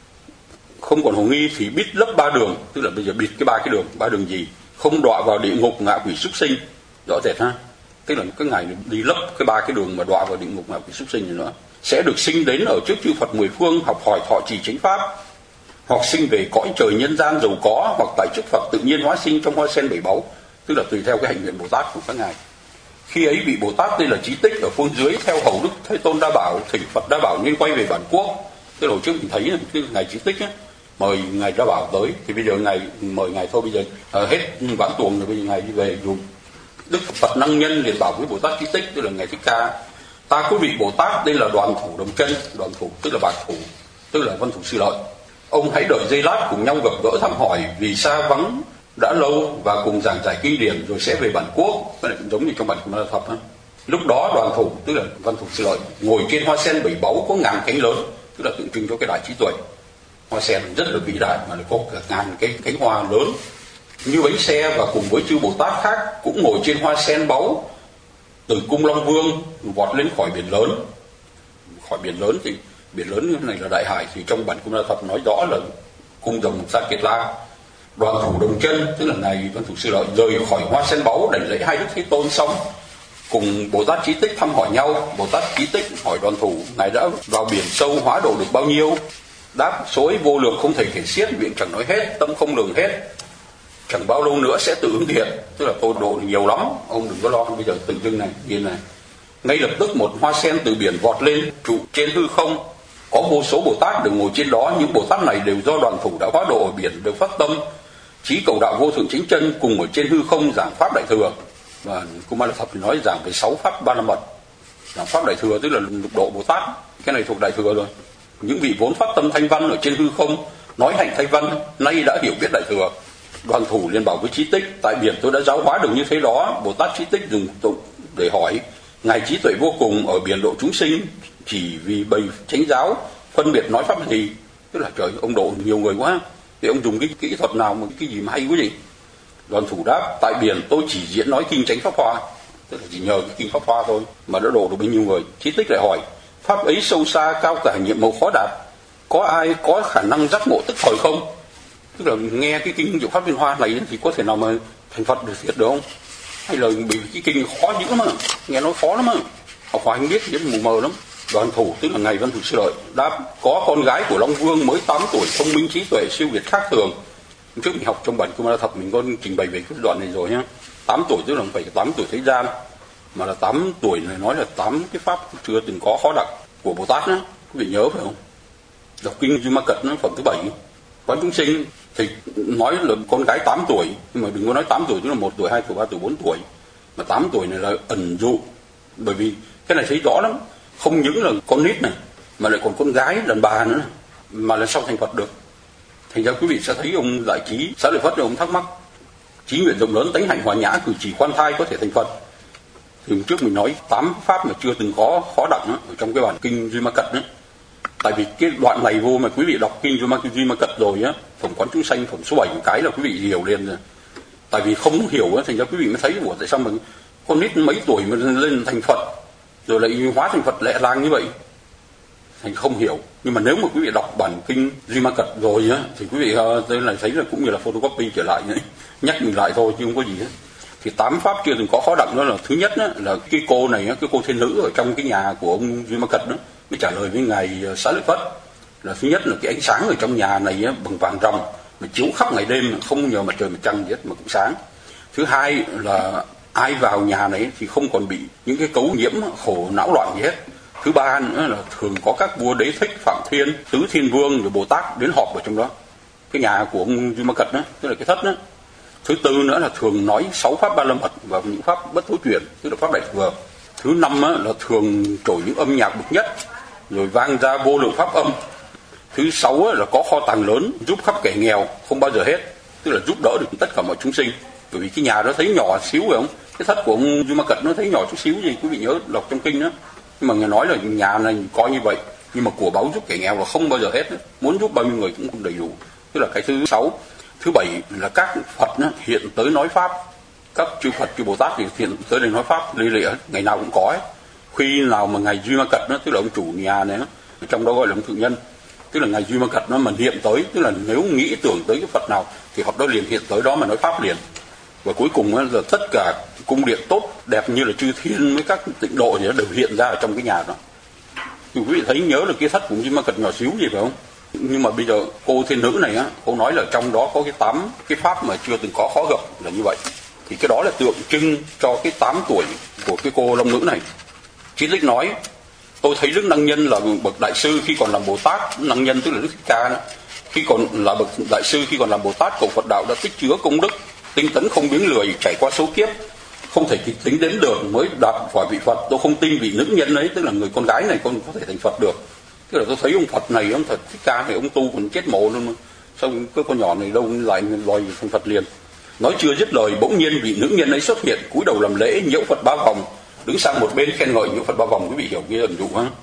A: Không còn hồ nghi thì biết lấp ba đường, tức là bây giờ bịt cái ba đường gì? Không đọa vào địa ngục, ngạ quỷ súc sinh, rõ rệt ha. tức là cái ngày đi lấp cái 3 cái đường mà đọa vào địa ngục là cái súc sinh này nữa, sẽ được sinh đến ở trước chư Phật mười phương, học hỏi thọ trì chánh pháp, hoặc sinh về cõi trời nhân gian giàu có, hoặc tại trước Phật tự nhiên hóa sinh trong hoa sen bảy báu, tức là tùy theo cái hành nguyện Bồ Tát của các ngài. Khi ấy vị Bồ Tát tên là Chí Tích ở phương dưới theo hầu Đức Thế Tôn Đa Bảo thỉnh Phật Đa Bảo nên quay về bản quốc. Tức là hồi trước mình thấy là cái ngày Chí Tích ấy, mời ngài Đa Bảo tới, thì bây giờ ngài mời ngài thôi, bây giờ hết vãn tuồng rồi, bây giờ ngài đi về dùng. Đức Phật Năng Nhân liền bảo với Bồ Tát Chí Tích, tức là ngài Thích Ca: ta có vị Bồ Tát tên là Đoàn Thủ Đồng Chân. Đoàn Thủ tức là bạc thủ, tức là Văn Thủ Sư Lợi. Ông hãy đợi giây lát cùng nhau gặp gỡ thăm hỏi vì xa vắng đã lâu và cùng giảng giải kinh điển rồi sẽ về bản quốc. Cái này cũng giống như trong bản Ma La Thập. Lúc đó Đoàn Thủ tức là Văn Thủ Sư Lợi ngồi trên hoa sen bảy báu có ngàn cánh lớn, tức là tượng trưng cho cái đại trí tuệ. Hoa sen rất là vĩ đại mà lại có cả ngàn cái cánh hoa lớn như bánh xe, và cùng với chư Bồ Tát khác cũng ngồi trên hoa sen báu từ cung Long Vương vọt lên khỏi biển lớn. Khỏi biển lớn thì biển lớn này là Đại Hải, thì trong bản Ma La Thập nói rõ là cung Rồng Sa Kiệt La. Đoàn Thủ Đồng Chân tức là ngài Văn Thủ Sư Lợi rời khỏi hoa sen báu đảnh lễ hai Đức Thế Tôn xong, cùng Bồ Tát Chí Tích thăm hỏi nhau. Bồ Tát Chí Tích hỏi Đoàn Thủ: ngài đã vào biển sâu hóa độ được bao nhiêu? Đáp: số ấy vô lượng không thể kể xiết, miệng chẳng nói hết, tâm không lường hết. Chẳng bao lâu nữa sẽ tự ứng hiện, tức là tôi độ nhiều lắm, ông đừng có lo. Bây giờ tự dưng này nhìn này, ngay lập tức một hoa sen từ biển vọt lên trụ trên hư không, có vô số Bồ Tát đều ngồi trên đó. Những Bồ Tát này đều do Đoàn Thủ đã hóa độ ở biển, đều phát tâm chí cầu đạo vô thượng chính chân, cùng ở trên hư không giảng pháp đại thừa. Và Cung Ma La Thập thì nói giảng về 6 pháp ba la mật. Giảng pháp đại thừa tức là lục độ Bồ Tát, cái này thuộc đại thừa rồi. Những vị vốn phát tâm thanh văn ở trên hư không nói hạnh thanh văn, nay đã hiểu biết đại thừa. Đoàn Thủ liền bảo với Chí Tích: tại biển tôi đã giáo hóa được như thế đó. Bồ Tát Chí Tích dùng tụng để hỏi: ngài trí tuệ vô cùng ở biển độ chúng sinh, chỉ vì bày chánh giáo phân biệt nói pháp gì? Tức là trời, ông độ nhiều người quá, thì ông dùng cái kỹ thuật nào mà cái gì mà hay quá gì? Đoàn Thủ đáp: tại biển tôi chỉ diễn nói kinh chánh pháp hoa, tức là chỉ nhờ cái kinh pháp hoa thôi mà đã độ được bao nhiêu người. Chí Tích lại hỏi: pháp ấy sâu xa cao cả, nhiệm màu khó đạt, có ai có khả năng giác ngộ tức thời không? Tức là nghe cái kinh Diệu Pháp Liên Hoa này thì có thể nào mà thành Phật được thiệt được không? Hay là bị cái kinh khó dữ lắm mà, nghe nói khó lắm mà, học hoài không biết, rất mù mờ lắm. Đoàn Thủ tức là ngài Văn Thủ Sư Lợi đáp: có con gái của Long Vương mới 8 tuổi, thông minh trí tuệ siêu việt khác thường. Trước mình học trong bản Ma La Thập mình có trình bày về cái đoạn này rồi nhá. 8 tuổi tức là phải 8 tuổi thế gian, mà là 8 tuổi này nói là 8 cái pháp chưa từng có khó đặc của Bồ Tát á, quý vị nhớ phải không? Đọc kinh Duy Ma Cật nó phẩm thứ 7, quán chúng sinh thì nói là con gái 8 tuổi, nhưng mà đừng có nói 8 tuổi tức là 1 tuổi, 2 tuổi, 3 tuổi, 4 tuổi, mà 8 tuổi này là ẩn dụ, bởi vì cái này thấy rõ lắm, không những là con nít này mà lại còn con gái đàn bà nữa này, mà là sao thành Phật được? Thành ra quý vị sẽ thấy ông Đại Trí Xá Lợi Phất ông thắc mắc: chí nguyện rộng lớn, tánh hạnh hòa nhã, cử chỉ khoan thai có thể thành Phật. Thì trước mình nói 8 pháp mà chưa từng có khó đặng đó, ở trong cái bản kinh Duy Ma Cật đó. Tại vì cái đoạn này vô mà quý vị đọc kinh Duy Ma Cật rồi á, phẩm quán chúng sanh phẩm số 7 một cái là quý vị hiểu liền rồi. Tại vì không hiểu á, thành ra quý vị mới thấy ủa tại sao mà con nít mấy tuổi mà lên thành Phật rồi lại hóa thành Phật lẹ làng như vậy, thành không hiểu. Nhưng mà nếu mà quý vị đọc bản kinh Duy Ma Cật rồi á thì quý vị đây là thấy là cũng như là photocopy trở lại vậy, nhắc mình lại thôi chứ không có gì hết. Thì 8 pháp chưa từng có khó đặng đó là thứ nhất đó, là cái cô này, cái cô thiên nữ ở trong cái nhà của ông Duy Ma Cật đó mới trả lời với ngài Xá Lợi Phất là thứ nhất là cái ánh sáng ở trong nhà này á, bằng vàng ròng mà chiếu khắp ngày đêm, không nhờ mặt trời mặt trăng gì hết mà cũng sáng. Thứ hai là ai vào nhà này thì không còn bị những cái cấu nhiễm khổ não loạn gì hết. Thứ ba nữa là thường có các vua Đế Thích, Phạm Thiên, Tứ Thiên Vương rồi Bồ Tát đến họp ở trong đó, cái nhà của ông Duy Ma Cật đó, tức là cái thất đó. Thứ tư nữa là thường nói 6 pháp ba la mật và những pháp bất thối chuyển, tức là pháp đại thừa. Thứ năm là thường trổ những âm nhạc bậc nhất rồi vang ra vô lượng pháp âm. Thứ 6 là có kho tàng lớn giúp khắp kẻ nghèo không bao giờ hết, tức là giúp đỡ được tất cả mọi chúng sinh. Bởi vì cái nhà đó thấy nhỏ xíu phải không? Cái thất của ông Duy Ma Cật nó thấy nhỏ chút xíu gì, quý vị nhớ đọc trong kinh đó. Nhưng mà người nói là nhà này coi như vậy, nhưng mà của báu giúp kẻ nghèo là không bao giờ hết, muốn giúp bao nhiêu người cũng không đầy đủ. Tức là cái thứ 6. Thứ 7 là các Phật hiện tới nói pháp, các chư Phật chư Bồ Tát thì hiện tới đây nói pháp ly lịa, ngày nào cũng có ấy. Khi nào mà ngài Duy Ma Cật tức là ông chủ nhà này trong đó gọi là ông thượng nhân, tức là ngài Duy Ma Cật mà hiện tới, tức là nếu nghĩ tưởng tới cái Phật nào thì Phật đó liền hiện tới đó mà nói pháp liền. Và cuối cùng là tất cả cung điện tốt đẹp như là chư thiên với các tịnh độ thì nó đều hiện ra ở trong cái nhà đó. Thì quý vị thấy nhớ là cái thất của Ma Cật nhỏ xíu gì phải không? Nhưng mà bây giờ cô thiên nữ này á, cô nói là trong đó có cái 8 cái pháp mà chưa từng có khó gặp là như vậy. Thì cái đó là tượng trưng cho cái 8 tuổi của cái cô long nữ này. Chí Tích nói, tôi thấy Đức Năng Nhân là bậc đại sư khi còn làm Bồ Tát. Năng Nhân tức là Đức Thích Ca đó. Khi còn là bậc đại sư, khi còn làm Bồ Tát cầu Phật đạo đã tích chứa công đức, tinh tấn không biếng lười, trải qua số kiếp không thể tính đến được mới đạt quả vị Phật. Tôi không tin vị nữ nhân ấy, tức là người con gái này con có thể thành Phật được. Tức là tôi thấy ông Phật này, ông Thật Thích Ca này, ông tu còn chết mồ luôn mà. Sao cái con nhỏ này đâu lại lòi thành Phật liền. Nói chưa dứt lời, bỗng nhiên vị nữ nhân ấy xuất hiện, cúi đầu làm lễ, nhiễu Phật 3 vòng, đứng sang một bên khen ngợi nhiễu Phật 3 vòng. Quý vị hiểu cái ẩn dụ ha?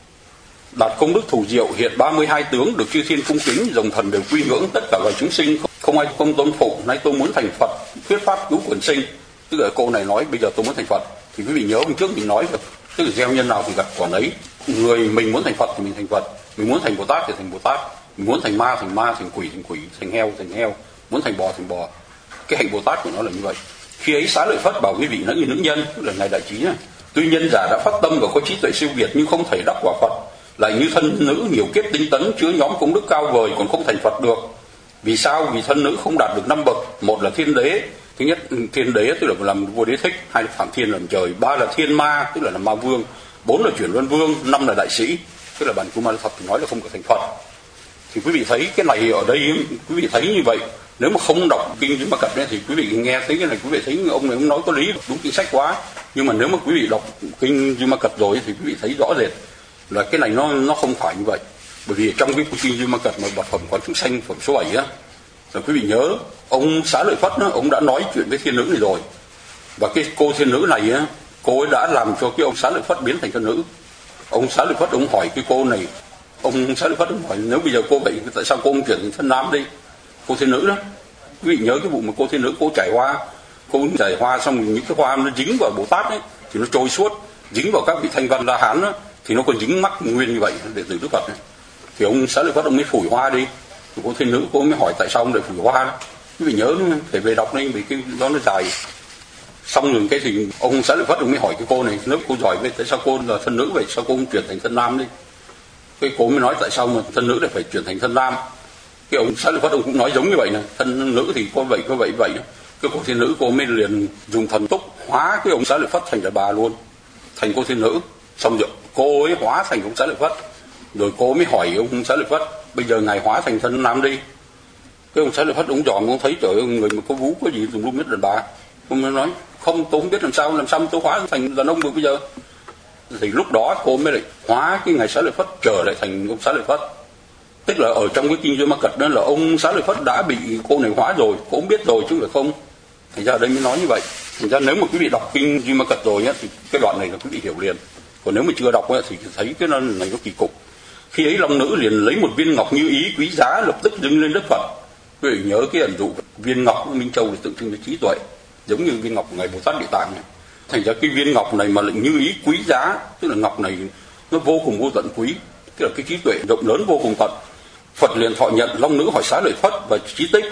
A: Đạt công đức thù diệu, hiện 32 tướng, được chư thiên cung kính, dòng thần đều quy ngưỡng, tất cả loài chúng sinh không ai không tôn phụ. Nay tôi muốn thành Phật, thuyết pháp cứu quần sinh. Tức là cô này nói bây giờ tôi muốn thành Phật. Thì quý vị nhớ hôm trước mình nói là tức là gieo nhân nào thì gặt quả ấy. Người mình muốn thành Phật thì mình thành Phật, mình muốn thành Bồ Tát thì thành Bồ Tát, mình muốn thành ma, thành quỷ, thành heo, muốn thành bò. Cái hạnh Bồ Tát của nó là như vậy. Khi ấy Xá Lợi Phất bảo quý vị nữ nhân, tức là ngài đại trí này, tuy nhân giả đã phát tâm và có trí tuệ siêu việt nhưng không thể đắc quả Phật, lại như thân nữ nhiều kiếp tinh tấn chứa nhóm công đức cao vời còn không thành Phật được. Vì sao? Vì thân nữ không đạt được 5 bậc. Một là thiên đế, thứ nhất thiên đế tức là làm vua đế thích, hai là phạm thiên làm trời, ba là thiên ma tức là làm ma vương, 4 là chuyển luân vương, 5 là đại sĩ, tức là bản Kumara Thập thì nói là không có thành Phật. Thì quý vị thấy cái này ở đây, quý vị thấy như vậy. Nếu mà không đọc kinh Duy Ma Cật thì quý vị nghe thấy cái này, quý vị thấy ông này ông nói có lý, đúng chính sách quá. Nhưng mà nếu mà quý vị đọc kinh Duy Ma Cật rồi thì quý vị thấy rõ rệt là cái này nó không phải như vậy. Bởi vì trong cái kinh Duy Ma Cật mà bậc phẩm quán chúng sanh phẩm số 7 á, là quý vị nhớ ông Xá Lợi Phất á, ông đã nói chuyện với thiên nữ này rồi. Và cái cô thiên nữ này á, cô ấy đã làm cho cái ông Xá Lợi Phất biến thành thân nữ. Ông Xá Lợi Phất ông hỏi cái cô này, ông Xá Lợi Phất ông hỏi nếu bây giờ cô vậy tại sao cô không chuyển thành thân nam đi? Cô thiên nữ đó, quý vị nhớ cái vụ mà cô thiên nữ cô trải hoa xong những cái hoa nó dính vào Bồ Tát ấy thì nó trôi suốt, dính vào các vị thanh văn La Hán đó, thì nó còn dính mắc nguyên như vậy để từ Đức Phật ấy. Thì ông Xá Lợi Phất ông mới phủi hoa đi. Thì cô thiên nữ cô mới hỏi tại sao ông lại phủi hoa đó. Quý vị nhớ phải về đọc đi vì cái đó nó dài. Xong rồi cái thì ông Xá Lợi Phất ông mới hỏi cái cô này, nếu cô giỏi vậy tại sao cô là thân nữ vậy, sao cô không chuyển thành thân nam đi? Cái cô mới nói tại sao mà thân nữ lại phải chuyển thành thân nam. Cái ông Xá Lợi Phất ông cũng nói giống như vậy này, thân nữ thì có vậy. Cái cô thiên nữ cô mới liền dùng thần túc hóa cái ông Xá Lợi Phất thành là bà luôn, thành cô thiên nữ. Xong rồi cô ấy hóa thành ông Xá Lợi Phất. Rồi cô mới hỏi ông Xá Lợi Phất bây giờ ngài hóa thành thân nam đi. Cái ông Xá Lợi Phất ông dòm ông thấy trời ơi người mà có vú có gì dùng luôn biết đàn bà. Ông mới nói không, tôi không biết làm sao tôi hóa thành đàn ông được bây giờ. Thì lúc đó cô mới lại hóa cái ngài Xá Lợi Phất trở lại thành ông Xá Lợi Phất. Tức là ở trong cái kinh Duy Ma Cật đó là ông Xá Lợi Phất đã bị cô này hóa rồi, cô cũng biết rồi chứ phải không. Thành ra đây mới nói như vậy. Thành ra nếu mà quý vị đọc kinh Duy Ma Cật rồi nhé thì cái đoạn này là quý vị hiểu liền. Còn nếu mà chưa đọc thì thấy cái này nó kỳ cục. Khi ấy long nữ liền lấy một viên ngọc như ý quý giá lập tức dâng lên Đức Phật. Quý vị nhớ cái ẩn dụ viên ngọc của Minh Châu là tượng trưng cho trí tuệ, giống như viên ngọc của ngài Bồ Tát Địa Tạng này. Thành ra cái viên ngọc này mà lại như ý quý giá, tức là ngọc này nó vô cùng vô tận quý, tức là cái trí tuệ rộng lớn vô cùng tận. Phật liền thọ nhận. Long nữ hỏi Xá Lợi Phất và Chí Tích,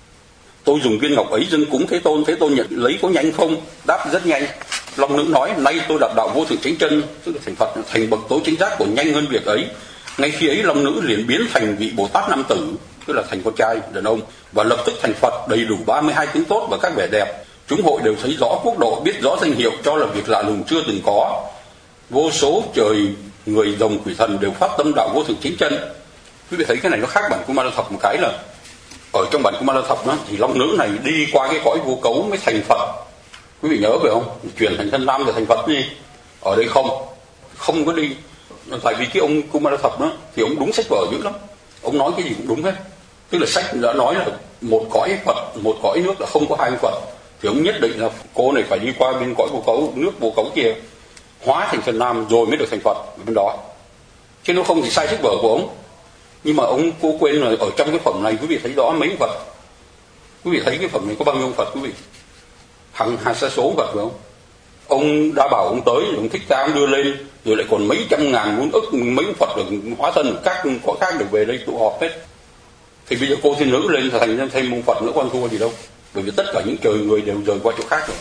A: tôi dùng viên ngọc ấy dâng cúng Thế Tôn nhận lấy có nhanh không? Đáp rất nhanh. Long nữ nói, nay tôi đạt đạo vô thượng chánh chân, tức là thành Phật, thành bậc tối chánh giác còn nhanh hơn việc ấy. Ngay khi ấy long nữ liền biến thành vị Bồ Tát nam tử, tức là thành con trai đàn ông, và lập tức thành Phật đầy đủ 32 tính tốt và các vẻ đẹp. Chúng hội đều thấy rõ quốc độ, biết rõ danh hiệu, cho là việc lạ lùng chưa từng có. Vô số trời người rồng quỷ thần đều phát tâm đạo vô thượng chánh chân. Quý vị thấy cái này nó khác bản Kumara Thập một cái là ở trong bản Kumara Thập đó thì long nữ này đi qua cái cõi vô cấu mới thành Phật. Quý vị nhớ phải không? Chuyển thành thân nam rồi thành Phật đi. Ở đây không có đi. Tại vì cái ông Kumara Thập đó thì ông đúng sách vở dữ lắm. Ông nói cái gì cũng đúng hết. Tức là sách đã nói là một cõi Phật, một cõi nước là không có hai Phật. Thì ông nhất định là cô này phải đi qua bên cõi vô cấu, nước vô cấu kia, hóa thành thân nam rồi mới được thành Phật bên đó. Chứ nếu không thì sai sách vở của ông. Nhưng mà ông cô quên là ở trong cái phẩm này quý vị thấy rõ mấy Phật. Quý vị thấy cái phẩm này có bao nhiêu Phật quý vị? Hàng sa số Phật phải không? Ông đã bảo ông tới, ông Thích Ca ông đưa lên, rồi lại còn mấy trăm ngàn muôn ức mấy Phật được hóa thân các cõi khác được về đây tụ họp hết. Thì bây giờ cô thiên nữ lên thành thêm một Phật nữa, con thua gì đâu. Bởi vì tất cả những trời người đều rời qua chỗ khác rồi.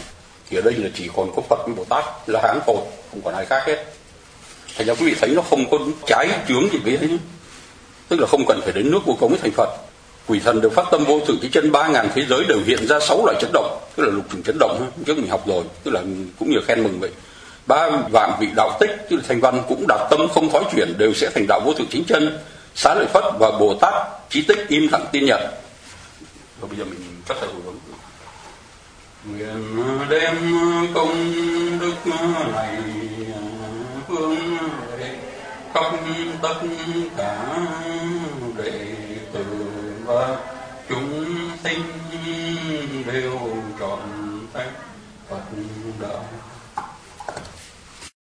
A: Thì ở đây là chỉ còn có Phật với Bồ Tát là hán thôi, không còn ai khác hết. Thành ra quý vị thấy nó không có trái chướng gì với ấy. Tức là không cần phải đến nước vô cống mới thành Phật. Quỷ thần đều phát tâm vô thượng cái chân, 3.000 thế giới đều hiện ra 6 loại chấn động, tức là lục trùng chấn động, trước mình học rồi, tức là cũng như khen mừng vậy. 3 vạn vị đạo tích, tức là thành văn cũng đạt tâm không thoái chuyển, đều sẽ thành đạo vô thượng chính chân. Xá lợi Phất và Bồ Tát trí tích im lặng tiên nhật. Rồi bây giờ mình chắc là hồi hướng. Nguyện đem công đức này hướng khắp tất cả đệ tử và chúng sinh đều trọn vẹn Phật đạo.